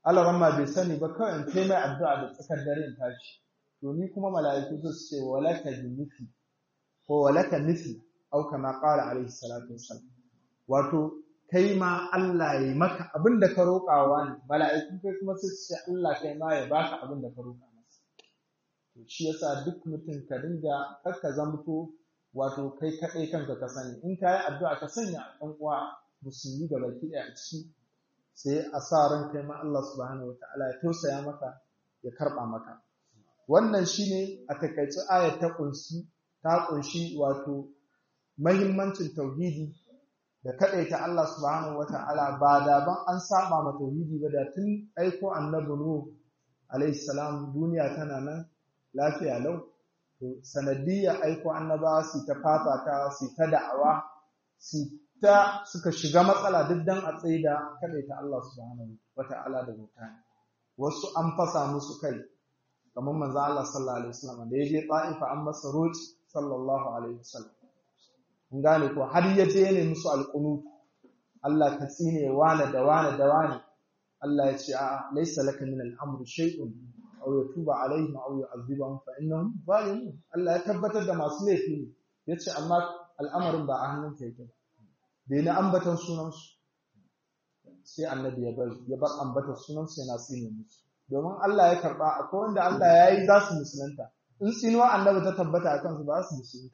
Allah ramma bai sani ba kawai in kai mai addu'a da tsakar dare in tashi to ni kuma mala'iku su ce walaka bimithi ko walaka mithli au kama qala alaihi salatu wassalam wato kai ma Allah ya maka abinda ka roƙawa ne mala'iku kai kuma su ce Allah kai ma ya baka abinda ka roƙa masa to shi yasa duk mutum ka dinga kakka zamto wato kai kadai kanka ka sani in kai addu'a ka sanya ɗan uwa musulmi gaba ki a ciki sai a sa ran kai ma Allah subhanahu wataala ya tausaya maka ya karba maka wannan shine a takaice ayat ta kunshi wato muhimmancin tauhidi da kadaita Allah subhanahu wataala ba da ban an saba ma tauhidi ba da tun aiko annabi nuh alayhi salam duniya tana nan lafiya lau to sanadiyya aiko annabawa su ta fafata su ta da'awa su ta suka shiga matsala duk dan a tsaida kadaita Allah subhanahu wataala da mutane wasu an fasa musu kai kamar manzo Allah sallallahu alaihi wasallam da yaje Ta'ifa an masa roci sallallahu alaihi wasallam kun gane ko har yaje ne musu alqunut Allah ka tsine wani da wani da wani Allah ya ce a laysa laka min al-amri shay'un aw yatuba alaihim aw yu'adhibahum fa innahum zalimun Allah ya tabbatar da masu laifi ne yace amma al'amarin ba a hannunka yake bai na ambatan sunansu sai annabi ya bar ambatan sunansu yana tsine musu domin Allah ya karba akwai wanda Allah ya yi za su musulunta in tsinuwa annabi ta tabbata a kansu ba su musulunta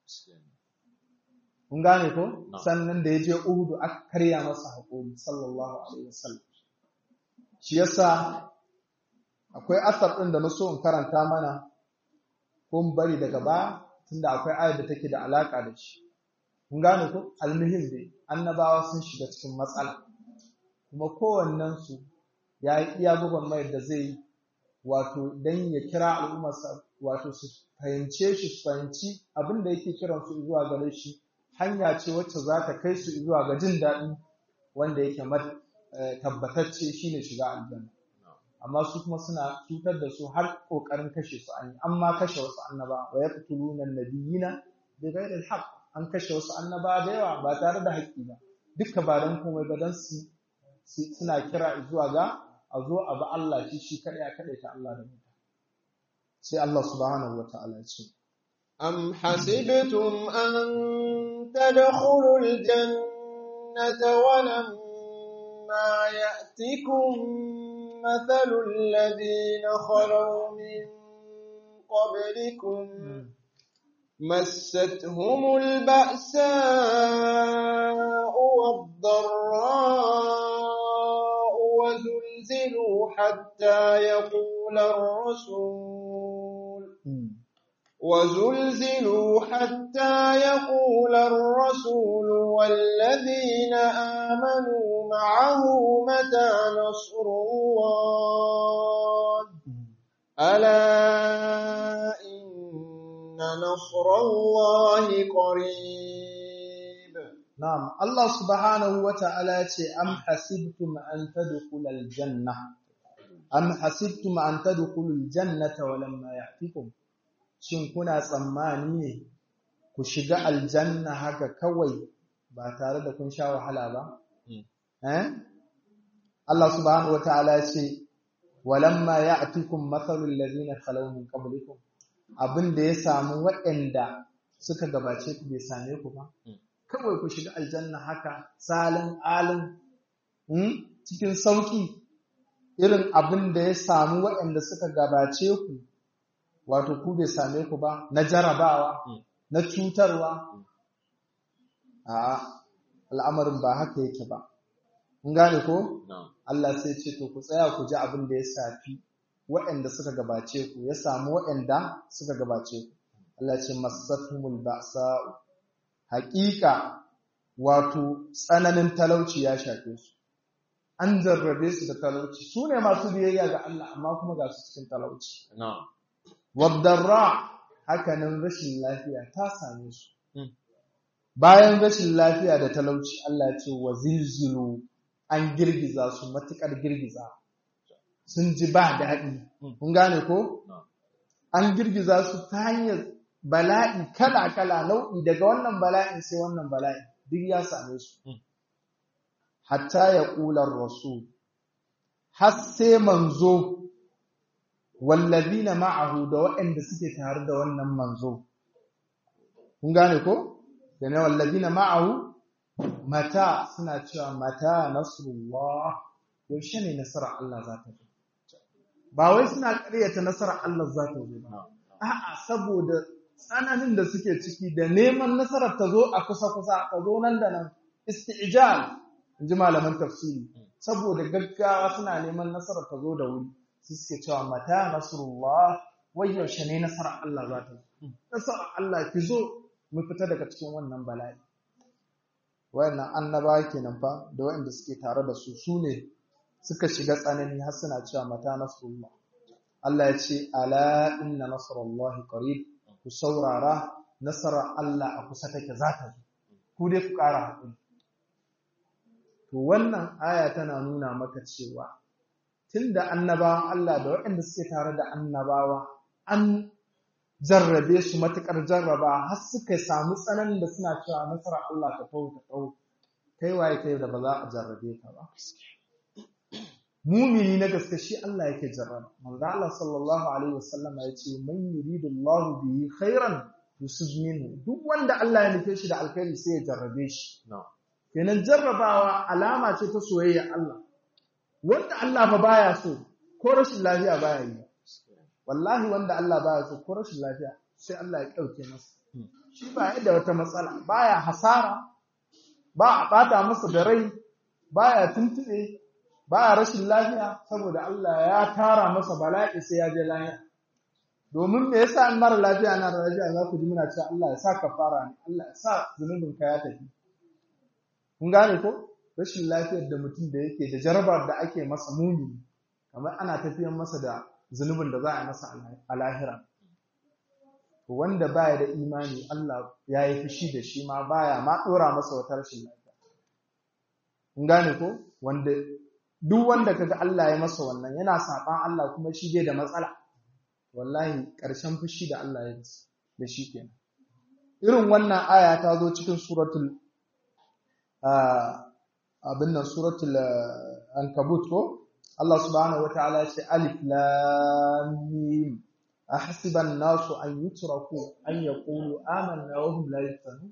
kun gane ko sannan da ya je Uhudu aka karya masa haƙori sallallahu alaihi wasallam shi yasa akwai asar ɗin da na so in karanta mana ko in bari daga baya tunda akwai ayar da take da alaka da shi kun gane ko almuhim dai annabawa sun shiga cikin matsala kuma kowannen su ya yi iya gwagwarmayar da zai yi wato dan ya kira al'ummarsa wato su fahimce shi su fahimci abin da yake kiran su zuwa gare shi hanya ce wacce za ta kai su zuwa ga jin daɗi wanda yake tabbatacce shine shiga aljanna amma su kuma suna cutar da su har kokarin kashe su an yi amma kashe wasu annaba wa yaqtuluna an-nabiyina bighayri al-haqq an kashe wasu annaba da yawa ba tare da haƙƙi ba duka ba dan komai ba dan su suna kira zuwa ga a zo a ba Allah shi kadai a kadai ta Allah da mutum sai Allah subhanahu wataala ya ce am hasibtum an tadkhulul jannata wa lam ma ya'tikum مثل الذين خلوا من قبلكم مستهم البأساء والضراء وزلزلوا حتى يقول الرسول والذين آمنوا معه متى نصر الله ألا إن نصر الله قريب نعم الله سبحانه وتعالى أم حسبتم أن تدخل الجنة أم حسبتم أن تدخلوا الجنة ولما يأتكم shin kuna tsammani ne ku shiga aljanna haka kawai ba tare da kun sha wahala ba Allah subhanahu wataala ya ce walamma ya'tikum mathalul ladina khalaw min qablikum abinda ya samu waɗanda suka gabace ku bai same ku ba kawai ku shiga aljanna haka salin alin cikin sauki irin abinda ya samu waɗanda suka gabace ku wato ku bai same ku ba na jarabawa na cutarwa a al'amarin ba haka yake ba kun gane ko Allah sai ce to ku tsaya ku ji abin da ya safi waɗanda suka gabace ku ya samu waɗanda suka gabace ku Allah ce masatumul ba'sa haƙiƙa wato tsananin talauci ya shafe su an jarrabe su da talauci su ne masu biyayya ga Allah amma kuma ga su cikin talauci wadarra hakanan rashin lafiya ta same su bayan rashin lafiya da talauci Allah ya ce wa zilzilu an girgiza su matukar girgiza sun ji ba daɗi kun gane ko an girgiza su ta hanyar bala'i kala-kala nau'i daga wannan bala'in sai wannan bala'i duk ya same su hatta ya ƙular rasul har sai manzo wallazina ma'ahu da waɗanda suke tare da wannan manzo kun gane ko dane wallazina ma'ahu mata suna cewa mata nasrullah yaushe ne nasarar Allah za ta zo ba wai suna ƙaryata nasarar Allah za ta zo ba a'a saboda tsananin da suke ciki da neman nasarar ta zo a kusa-kusa ta zo nan da nan isti'jal inji malaman tafsiri saboda gaggawa suna neman nasarar ta zo da wuri su suke cewa mata nasrullah wai yaushe ne nasarar Allah za ta zo nasarar Allah ki zo mu fita daga cikin wannan bala'i wayannan annabawa kenan fa da wayanda suke tare da su sune suka shiga tsanani har suna cewa mata nasrullah Allah ya ce ala inna nasrullahi qarib ku saurara nasarar Allah a kusa take za ta zo ku dai ku ƙara hakuri to wannan aya tana nuna maka cewa tunda annabawan Allah da waɗanda suke tare da annabawa an jarrabe su matukar jarraba har suka samu tsananin da suna cewa nasarar Allah ta tau kai waye kai da ba za a jarrabe ka ba mumini na gaske shi Allah yake jarraba manzo Allah sallallahu alaihi wasallam ya ce man yuridullahu bihi khairan yusib minhu duk wanda Allah ya nufe shi da alkhairi sai ya jarrabe shi kenan jarrabawa alama ce ta soyayya Allah wanda Allah ba baya so ko rashin lafiya baya yi wallahi wanda Allah baya so ko rashin lafiya sai Allah ya dauke masa shi ba yadda wata matsala baya hasara ba a bata masa da rai baya tuntube baya rashin lafiya saboda Allah ya tara masa bala'i sai ya je lafiya domin me yasa an mara lafiya na lafiya za ku ji muna cewa Allah ya sa kafara ne Allah ya sa zunubin ka ya tafi kun gane ko rashin lafiyar da mutum da yake da jarabar da ake masa muni kamar ana tafiyan masa da zunubin da za a masa a lahira wanda baya da imani Allah ya yi fushi da shi ma baya ma dora masa wata rashin lafiya kun gane ko wanda duk wanda kaga Allah ya masa wannan yana saban Allah kuma shi bai da matsala wallahi ƙarshen fushi da Allah ya da shi kenan irin wannan aya ta zo cikin suratul suratul ankabut ko Allah subhanahu wataala ya ce alif lam mim ahsiban nasu an yutraku an yaqulu amanna wa hum la yuftanun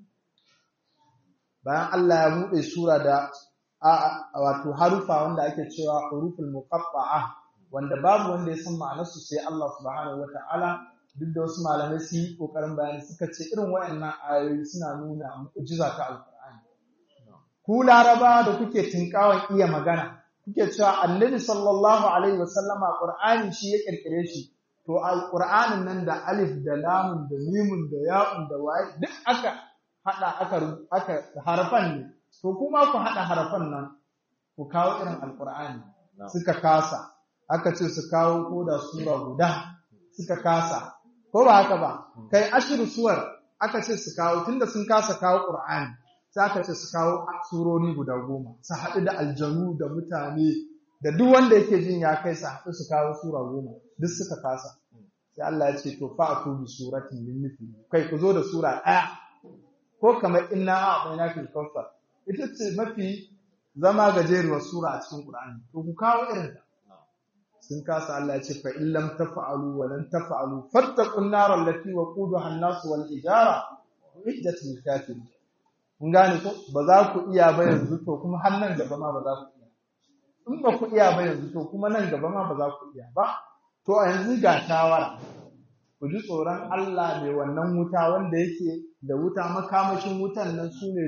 bayan Allah ya bude sura da wato harufa wanda ake cewa huruful muqatta'a wanda babu wanda ya san ma'anarsu sai Allah subhanahu wataala duk da wasu malamai su yi kokarin bayani suka ce irin wayannan ayoyi suna nuna mu'jiza ta alqur'ani ku laraba da kuke tinkawan iya magana kuke cewa annabi sallallahu alaihi wasallama qur'ani shi ya kirkire shi to alqur'anin nan da alif da lamun da mimun da ya'un da wa'i duk aka hada aka harafan ne to kuma ku hada harafan nan ku kawo irin alqur'ani suka kasa aka ce su kawo ko da sura guda suka kasa ko ba haka ba kai ashiru suwar aka ce su kawo tunda sun kasa kawo qur'ani sai aka ce su kawo surori guda 10 su haɗu da aljanu da mutane da duk wanda yake jin ya kai su haɗu su kawo sura 10 duk suka kasa sai Allah ya ce to fa'atu bi suratin min mithli kai ku zo da sura ɗaya ko kamar inna a'tayna fil kawthar ita ce mafi zama gajeruwar sura a cikin Qur'ani to ku kawo irin ta sun kasa Allah ya ce fa in lam taf'alu wa lan taf'alu fattaqun nar allati waquduha an-nas wal ijara iddat lil kafirin kun gane ko ba za ku iya ba yanzu to kuma har nan gaba ma ba za ku iya in ba ku iya ba yanzu to kuma nan gaba ma ba za ku iya ba to a yanzu ga shawara ku ji tsoron Allah mai wannan wuta wanda yake da wuta makamashin wutan nan sune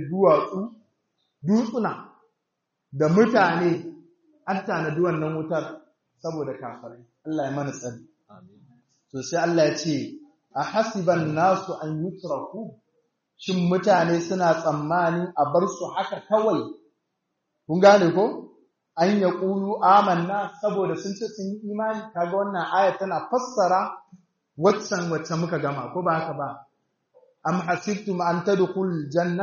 dutsuna da mutane an tanadi wannan wutar saboda kafirai Allah ya mana tsari to sai Allah ya ce a hasiban nasu an yutraku shin mutane suna tsammani a bar su haka kawai kun gane ko an yaqulu amanna saboda sun ce sun yi imani kaga wannan aya tana fassara wacce muka gama ko ba haka ba am hasibtum an tadkhulul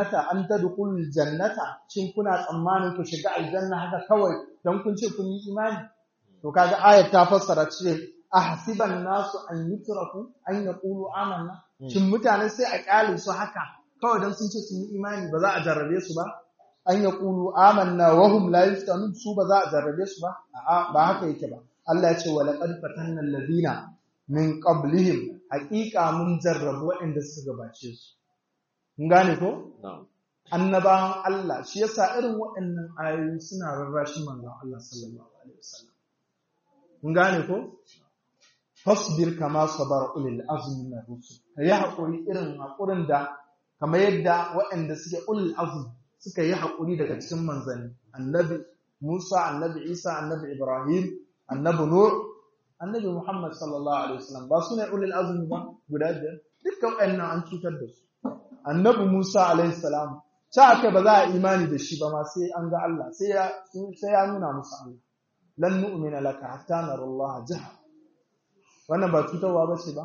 jannata shin kuna tsammanin ku shiga aljanna haka kawai dan kun ce kun yi imani to kaga ayat ta fassara ce ahsiban nasu an yutraku an yaqulu amanna shin mutane sai a kyale su haka kawai dan sun ce sun yi imani ba za a jarrabe su ba an yaqulu amanna wa hum la yuftanun su ba za a jarrabe su ba a'a ba haka yake ba Allah ya ce wa laqad fatanna alladhina min qablihim haqiqa mun jarrabu waɗanda suka gabace su kun gane ko annabawan Allah shi yasa irin waɗannan ayoyi suna rarrashin manzon Allah sallallahu alaihi wasallam kun gane ko fasbir kama sabara ulul azmi min rusul kai hakuri irin hakurin da kamar yadda waɗanda suke ulul azmi suka yi hakuri daga cikin manzanni annabi Musa annabi Isa annabi Ibrahim annabi Nuh annabi Muhammad sallallahu alaihi wasallam ba su ne ulul azmi ba guda biyar dukkan waɗannan an cutar da su annabi Musa alaihi salam ta aka ba za a imani da shi ba ma sai an ga Allah sai ya nuna musu Allah lan nu'mina laka hatta nara Allah jaha wannan ba cutarwa ba ce ba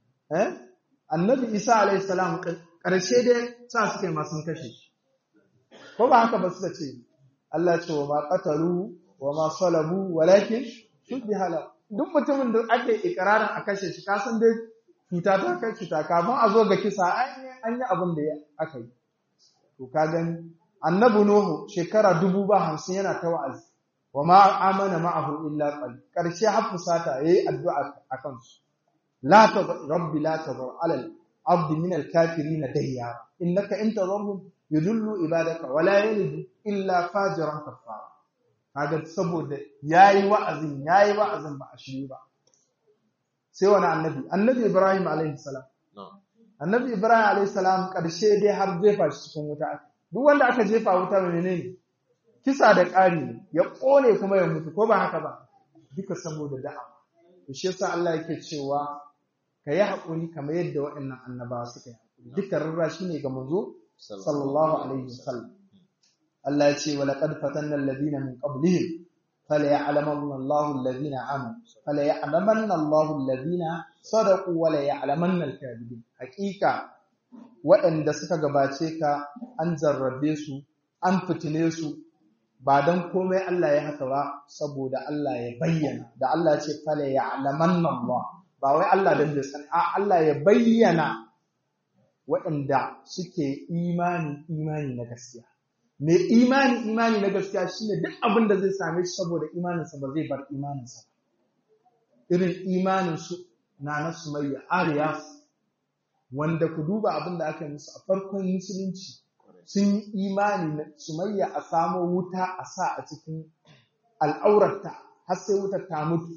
annabi Isa alaihi salam karshe dai sa suka yi ma sun kashe shi ko ba haka ba suka ce Allah ce wa ma qatalu wa ma salabu walakin shubbiha lahu duk mutumin da ake ikrarin a kashe shi ka san dai cuta ta kai cuta kafin a zo ga kisa an yi abin da aka yi to ka gani annabi Nuhu shekara 50 yana ta wa'azi wa ma amana ma'ahu illa qalil karshe hafsata yayi addu'a akan su la rabbi la tadhar ala al-abd min al-kafirin dayyara innaka in tadharhum yudullu ibadaka wa la yalidu illa fajiran kafara kaga saboda yayi wa'azin ba a shiri ba sai wani annabi Ibrahim alaihi salam annabi Ibrahim alaihi salam karshe dai har jefa shi cikin wuta duk wanda aka jefa wuta menene kisa da ƙari ya kone kuma ya mutu ko ba haka ba duka saboda da'a to shi yasa Allah yake cewa kai hakuri kamar yadda waɗannan annabawa suka yi duka rarra shine ga manzo sallallahu alaihi wasallam Allah ya ce wa laqad fatanna alladhina min qablihim فليعلمن الله الذين آمنوا فليعلمن الله الذين صدقوا ولا يعلمن الكاذبين حقيقة waɗanda suka gabace ka an jarrabe su an fitine su ba dan komai Allah ya haka ba saboda Allah ya bayyana da Allah ya ce fala ya'lamanna Allah ba wai Allah dan bai sani Allah ya bayyana waɗanda suke imani na gaskiya mai imani na gaskiya shine duk abin da zai same shi saboda imaninsa ba zai bar imaninsa irin imanin su na Sumayya Ariyas wanda ku duba abin da aka yi musu a farkon musulunci sun yi imani na Sumayya a samo wuta a sa a cikin al'aurarta har sai wutar ta mutu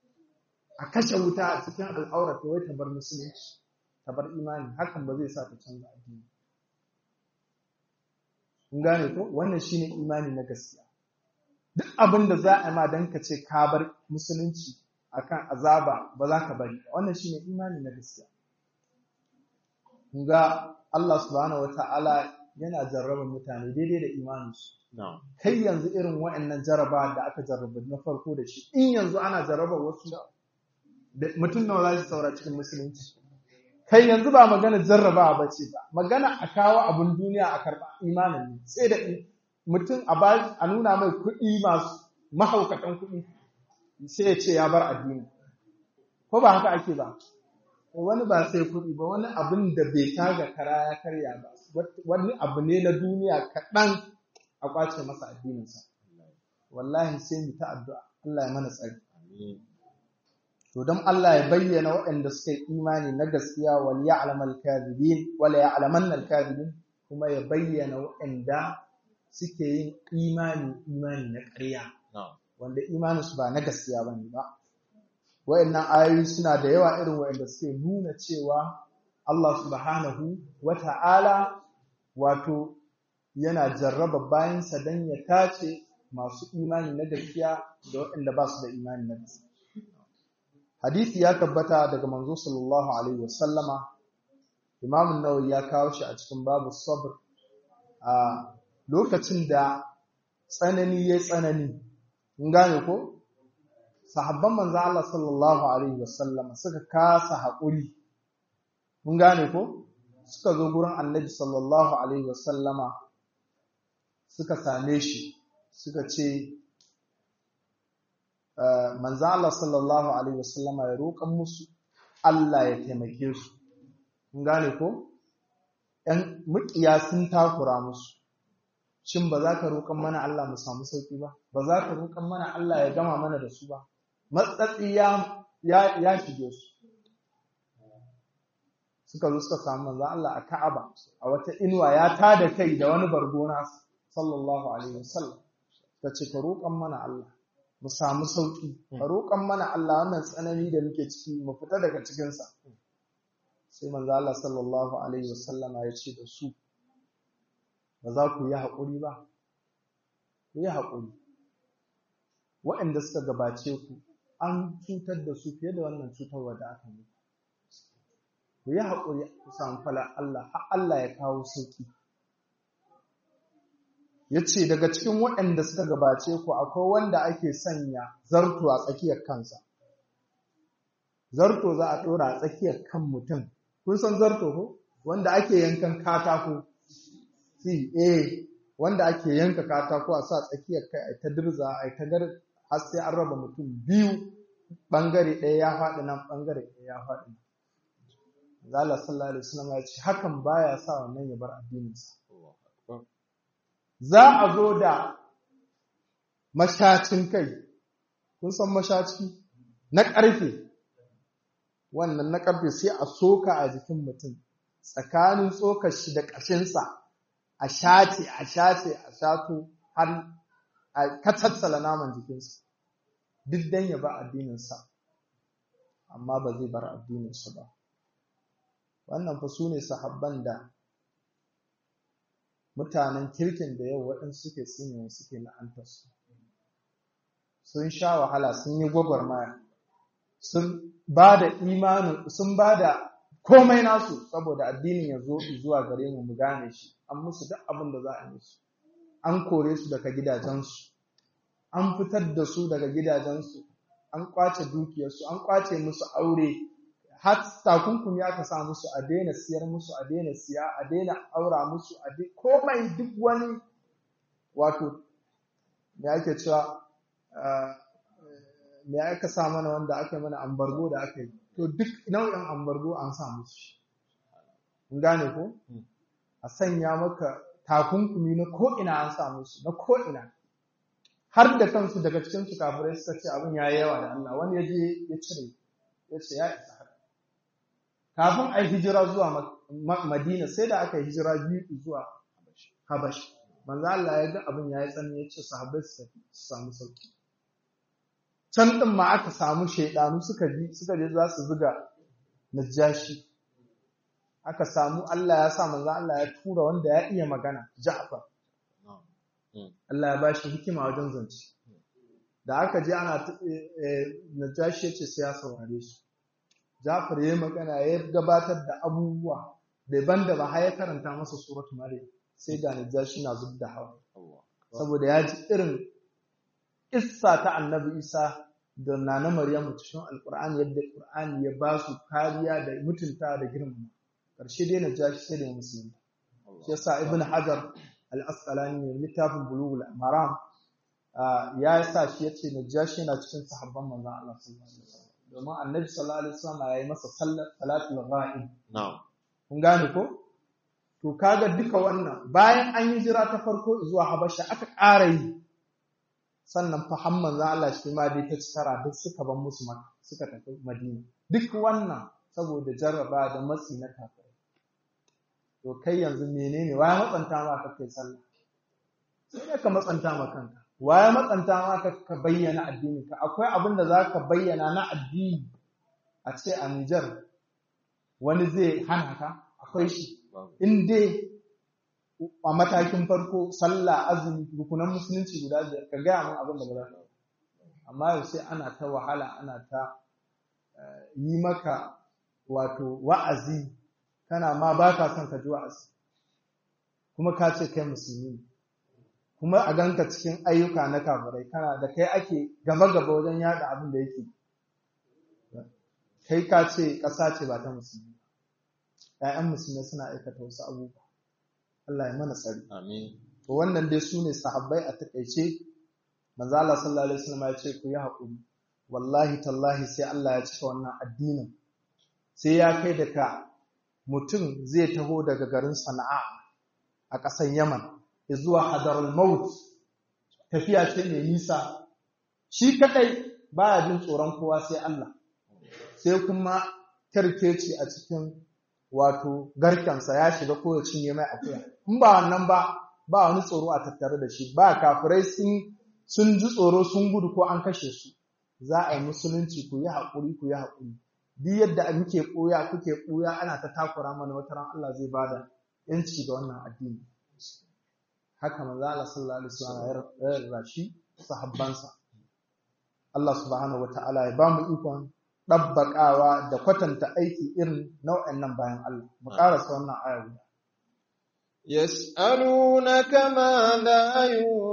a kashe wuta a cikin al'aurarta wai ta bar musulunci ta bar imani hakan ba zai sa ta canza addini kun gane ko wannan shine imani na gaskiya duk abin da za a ma dan ka ce ka bar musulunci akan azaba ba za ka bari wannan shine imani na gaskiya kun ga Allah subhanahu wataala yana jarraba mutane daidai da imaninsu kai yanzu irin wa'annan jaraba da aka jarraba na farko da shi in yanzu ana jarraba wasu mutum nawa za su saura cikin musulunci kai yanzu ba magana jarraba ba ce ba magana a kawo abin duniya a karɓa imanin ne sai da mutum a nuna mai kuɗi masu mahaukatan kuɗi sai ya ce ya bar addini ko ba haka ake ba wani ba sai kuɗi ba wani abin da bai taga kara ya karya ba wani abu ne na duniya kaɗan a kwace masa addininsa wallahi sai mu ta addu'a Allah ya mana tsari to don Allah ya bayyana waɗanda suka yi imani na gaskiya wal ya'lamal kadhibin wala ya'lamanna al kadhibin kuma ya bayyana waɗanda suke yin imani na ƙarya wanda imanin su ba na gaskiya bane ba waɗannan ayoyi suna da yawa irin waɗanda suke nuna cewa Allah subhanahu wata'ala wato yana jarraba bayansa don ya tace masu imani na gaskiya da waɗanda ba su da imani na gaskiya hadisi ya tabbata daga manzo sallallahu alaihi wasallama Imam an-Nawawi ya kawo shi a cikin babu sabr a lokacin da tsanani ya tsanani kun gane ko sahabban manzo Allah sallallahu alaihi wasallama suka kasa haƙuri kun gane ko suka zo gurin Annabi sallallahu alaihi wasallama suka same shi suka ce manzo Allah sallallahu alaihi wasallama ya roƙan musu Allah ya taimake su kun gane ko ɗan mukiya sun takura musu shin ba za ka roƙan mana Allah mu samu sauki ba za ka roƙan mana Allah ya gama mana da su ba matsatsi ya shige su suka zo suka samu manzo Allah a Ka'aba a wata inuwa ya tada kai da wani bargona sallallahu alaihi wasallam tace ka roƙan mana Allah mu samu sauki ka roƙan mana Allah wannan tsanani da muke ciki mu fita daga cikin sa sai manzo Allah sallallahu alaihi wasallama ya ce da su ba za ku yi haƙuri ba ku yi haƙuri waɗanda suka gabace ku an cutar da su fiye da wannan cutarwa da aka yi ku yi haƙuri ku samu fala Allah har Allah ya kawo sauƙi ya ce daga cikin waɗanda suka gabace ku akwai wanda ake sanya zarto a tsakiyar kansa zarto za a ɗora a tsakiyar kan mutum kun san zarto ko wanda ake yankan katako wanda ake yanka katako a sa tsakiyar kai ai ta dirza ai ta gar har sai an raba mutum biyu bangare ɗaya ya faɗi nan bangare ɗaya ya faɗi nan Allah sallallahu alaihi wasallam ya ce hakan baya sa wannan ya bar addininsa za a zo da mashacin kai kun san mashaci na ƙarfe wannan na ƙarfe sai a soka a jikin mutum tsakanin tsokar shi da ƙashinsa a shato har a katattala naman jikinsa duk dan ya ba addininsa amma ba zai bar addininsa ba wannan fa su ne sahabban da mutanen kirkin da yau waɗansu suke tsinewa suke la'antarsu sun sha wahala sun yi gwagwarmaya sun ba da imanin sun ba da komai nasu saboda addinin ya zo zuwa gare mu gane shi an musu duk abin da za a musu an kore su daga gidajensu an fitar da su daga gidajensu an kwace dukiyarsu an kwace musu aure har takunkumi aka sa musu a daina siyar musu a daina siya a daina aura musu komai duk wani wato me ake cewa me aka sa mana wanda aka mana ambargo da aka yi to duk nau'in ambargo an sa musu shi kun gane ko a sanya maka takunkumi na ko'ina an sa musu na ko'ina har da kansu daga cikin su kafirai suka ce abin yayi yawa da Allah wani ya je ya cire ya ce ya isa haka kafin a yi hijira zuwa Madina sai da aka yi hijira biyu zuwa Habash manzo Allah ya ga abin yayi tsanani ya ce sahabbai su samu sauki can din ma aka samu shaydanu suka je za su zuga Najashi aka samu Allah ya sa manzo Allah ya tura wanda ya iya magana Ja'far Allah ya bashi hikima wajen zance da aka je ana Najashi ya ce sai ya saurare shi Ja'far yayin magana ya gabatar da abubuwa daban-daban har ya karanta masa suratul Maryam sai ga Najashi na zubda hawa saboda ya ji irin kissa ta Annabi Isa da Nana Maryam cikin Alƙur'ani yadda Qur'ani ya ba su kariya da mutunta da girmama karshe dai Najashi sai da musulmi shi yasa Ibn Hajar al-Asqalani ne littafin Bulughul Maram ya sa shi yace Najashi yana cikin sahabban manzon Allah sallallahu alaihi wasallam domin Annabi sallallahu alaihi wasallam yayi masa salatul ghaib na'am kun gane ko to kaga duka wannan bayan an yi hijira ta farko zuwa Habasha aka ƙara yi sannan fa hamman za Allah shi ma dai ta tsara duk suka ban musu Makka suka tafi Madina duk wannan saboda jarraba da matsi na kafirai to kai yanzu menene waye matsanta ma ka kai sallah sai ka matsanta ma kanka waye matsanta ma ka bayyana addinin ka akwai abin da zaka bayyana na addini a ce a Niger wani zai hana ka akwai shi in dai a matakin farko sallah azumi rukunan musulunci guda biyar ka ga mun abin da ba za ka amma yau sai ana ta wahala ana ta yi maka wato wa'azi kana ma baka son ka ji wa'azi kuma ka ce kai musulmi kuma a ganka cikin ayyuka na kafirai kana da kai ake gaba wajen yada abin da yake kai ka ce ƙasa ce ba ta musulmi ƴaƴan musulmai suna aikata wasu abubuwa Allah ya mana tsari amin to wannan dai su ne sahabbai a takeice manzo Allah sallallahu alaihi wasallam ya ce ku yi haƙuri wallahi tallahi sai Allah ya cika wannan addinin sai ya kai da ka mutum zai taho daga garin Sana'a a ƙasar Yaman zuwa hadarul maut tafiya ce mai nisa shi kadai baya jin tsoron kowa sai Allah sai kuma karkeci a cikin wato garkansa ya shiga ko ya cinye mai akuya in ba wannan ba wani tsoro a tattare da shi ba kafirai sun ji tsoro sun gudu ko an kashe su za a yi musulunci ku yi haƙuri duk yadda muke kuke ɓoya ana ta takura mana wata ran Allah zai bada yanci ga wannan addini haka manzo Allah sallallahu alaihi wasallam ya rashi sahabbansa Allah subhanahu wataala ya bamu ikon dabbakawa da kwatanta aiki irin nau'in nan bayan Allah mu karasa wannan aya yas'alunaka ma la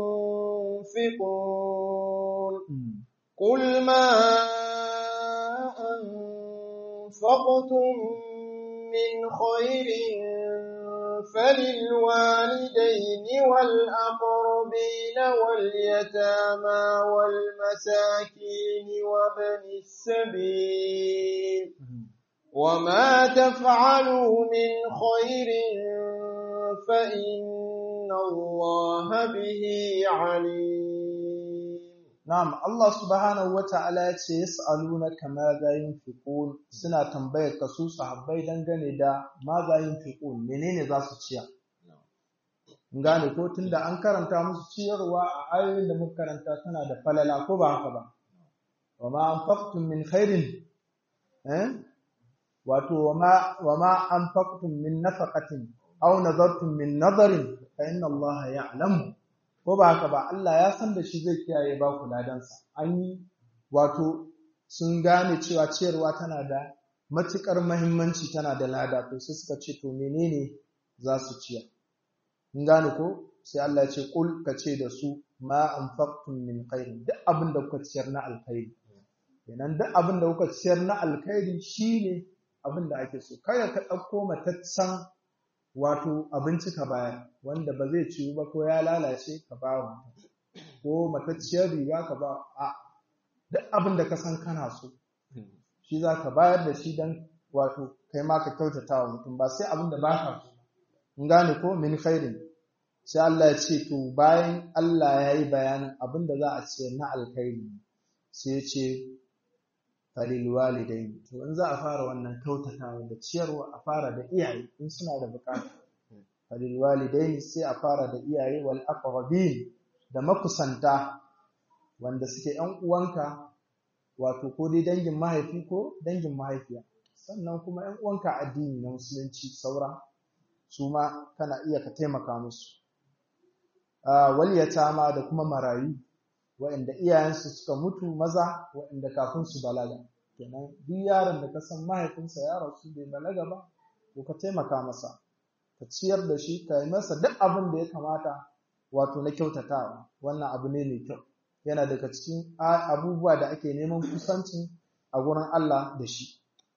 yunfiqun qul ma anfaqtum min khairin فللوالدين والأقربين واليتامى والمساكين وابن السبيل وما تفعلوا من خير فإن الله به عليم. نعم الله سبحانه وتعالى يسألونك ماذا ينفقون سنة تنبيه كسوس صحابي dangane da ماذا ينفقون menene za su ciya ngane ko tunda an karanta musu ciyarwa a ayoyin da muka karanta tana da falala ko ba haka ba wama anfaqtum min khairin wato wama anfaqtum min nafaqatin aw nadartum min nadarin fa inna Allah ya'lamu ko ba haka ba Allah ya san da shi zai kiyaye ba ku ladansa an yi wato sun gane cewa ciyarwa tana da matukar muhimmanci tana da lada to sai suka ce to menene za su ciya in gane ko sai Allah ya ce kul ka ce da su ma anfaqtum min khairin duk abin da kuka ciyar na alkhairi kenan duk abin da kuka ciyar na alkhairi shine abin da ake so kada ka dauko mataccen wato abinci ka bayar wanda ba zai ciwu ba ko ya lalace ka ba ko matacciyar riga ka ba a duk abin da ka san kana so shi za ka bayar da shi don wato kai ma ka kyautata wa mutum ba sai abin da ba ka so in gane ko min khairin sai Allah ya ce to bayan Allah ya yi bayanin abin da za a ce na alkhairi sai ya ce falil walidain to in za a fara wannan kyautatawa da ciyarwa a fara da iyaye in suna da bukata falil walidain sai a fara da iyaye wal aqrabin da makusanta wanda suke ƴan uwanka wato ko dai dangin mahaifi ko dangin mahaifiya sannan kuma ƴan uwanka addini na musulunci saura su ma kana iya ka taimaka musu wal yatama da kuma marayu waɗanda iyayensu suka mutu maza waɗanda kafin su balaga kenan duk yaron da ka san mahaifinsa ya rasu bai balaga ba to ka taimaka masa ka ciyar da shi ka yi masa duk abin da ya kamata wato na kyautatawa wannan abu ne mai kyau yana daga cikin abubuwa da ake neman kusancin a gurin Allah da shi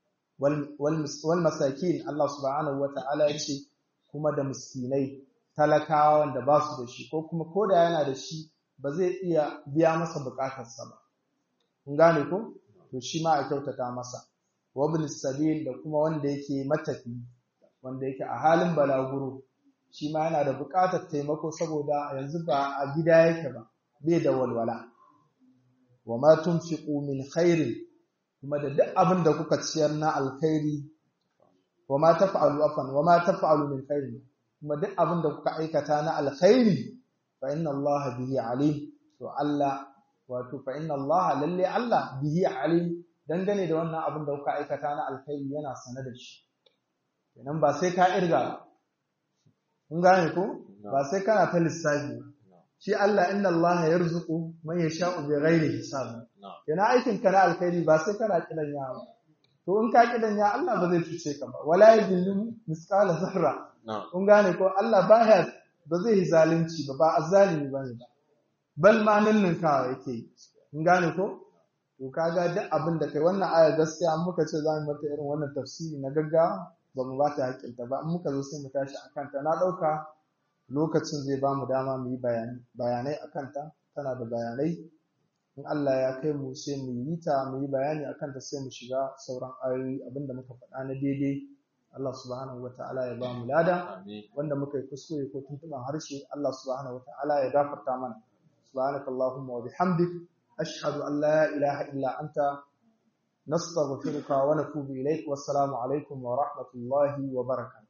wal masakin Allah subhanahu wata'ala ya ce kuma da miskinai talakawa wanda ba su da shi ko kuma koda yana da shi ba zai iya biya masa bukatarsa ba kun gane ko to shi ma a kyautata masa wabin sabil da kuma wanda yake matafi wanda yake a halin balaguro shi ma yana da bukatar taimako saboda yanzu ba a gida yake ba bai da walwala wa ma tunfiqu min khairin kuma da duk abin da kuka ciyar na alkhairi wa ma taf'alu min khairin kuma duk abin da kuka aikata na alkhairi fa inna Allah bihi alim to Allah wato fa inna Allah lalle Allah bihi alim dangane da wannan abin da kuka aikata na alkhairi yana sane da shi kenan ba sai ka irga kun gane ko ba sai kana ta lissafi shi Allah inna Allah yarzuqu man yasha'u bighairi hisab kenan aikin ka na alkhairi ba sai kana kidan yawa to in ka kidan ya Allah ba zai cuce ka ba wala yadillu misqala zarra kun gane ko Allah ba zai yi zalunci ba azzalimi bane ba bal ma ninninkawa yake kun gane ko to kaga duk abin da kai wannan aya gaskiya muka ce za mu mata irin wannan tafsiri na gaggawa ba mu ba ta haƙƙinta ba muka zo sai mu tashi akan ta na dauka lokacin zai ba mu dama mu yi bayanai akan ta tana da bayanai in Allah ya kai mu sai mu yi bayani akan ta sai mu shiga sauran ayoyi abinda muka faɗa na daidai Allah subhanahu wataala ya ba mu lada wanda muka yi kuskure ko tuntuban harshe Allah subhanahu wataala ya gafarta mana subhanakallahumma wa bihamdik ashhadu an la ilaha illa anta nastaghfiruka wa natubu ilaik wassalamu alaikum wa rahmatullahi wa barakatuh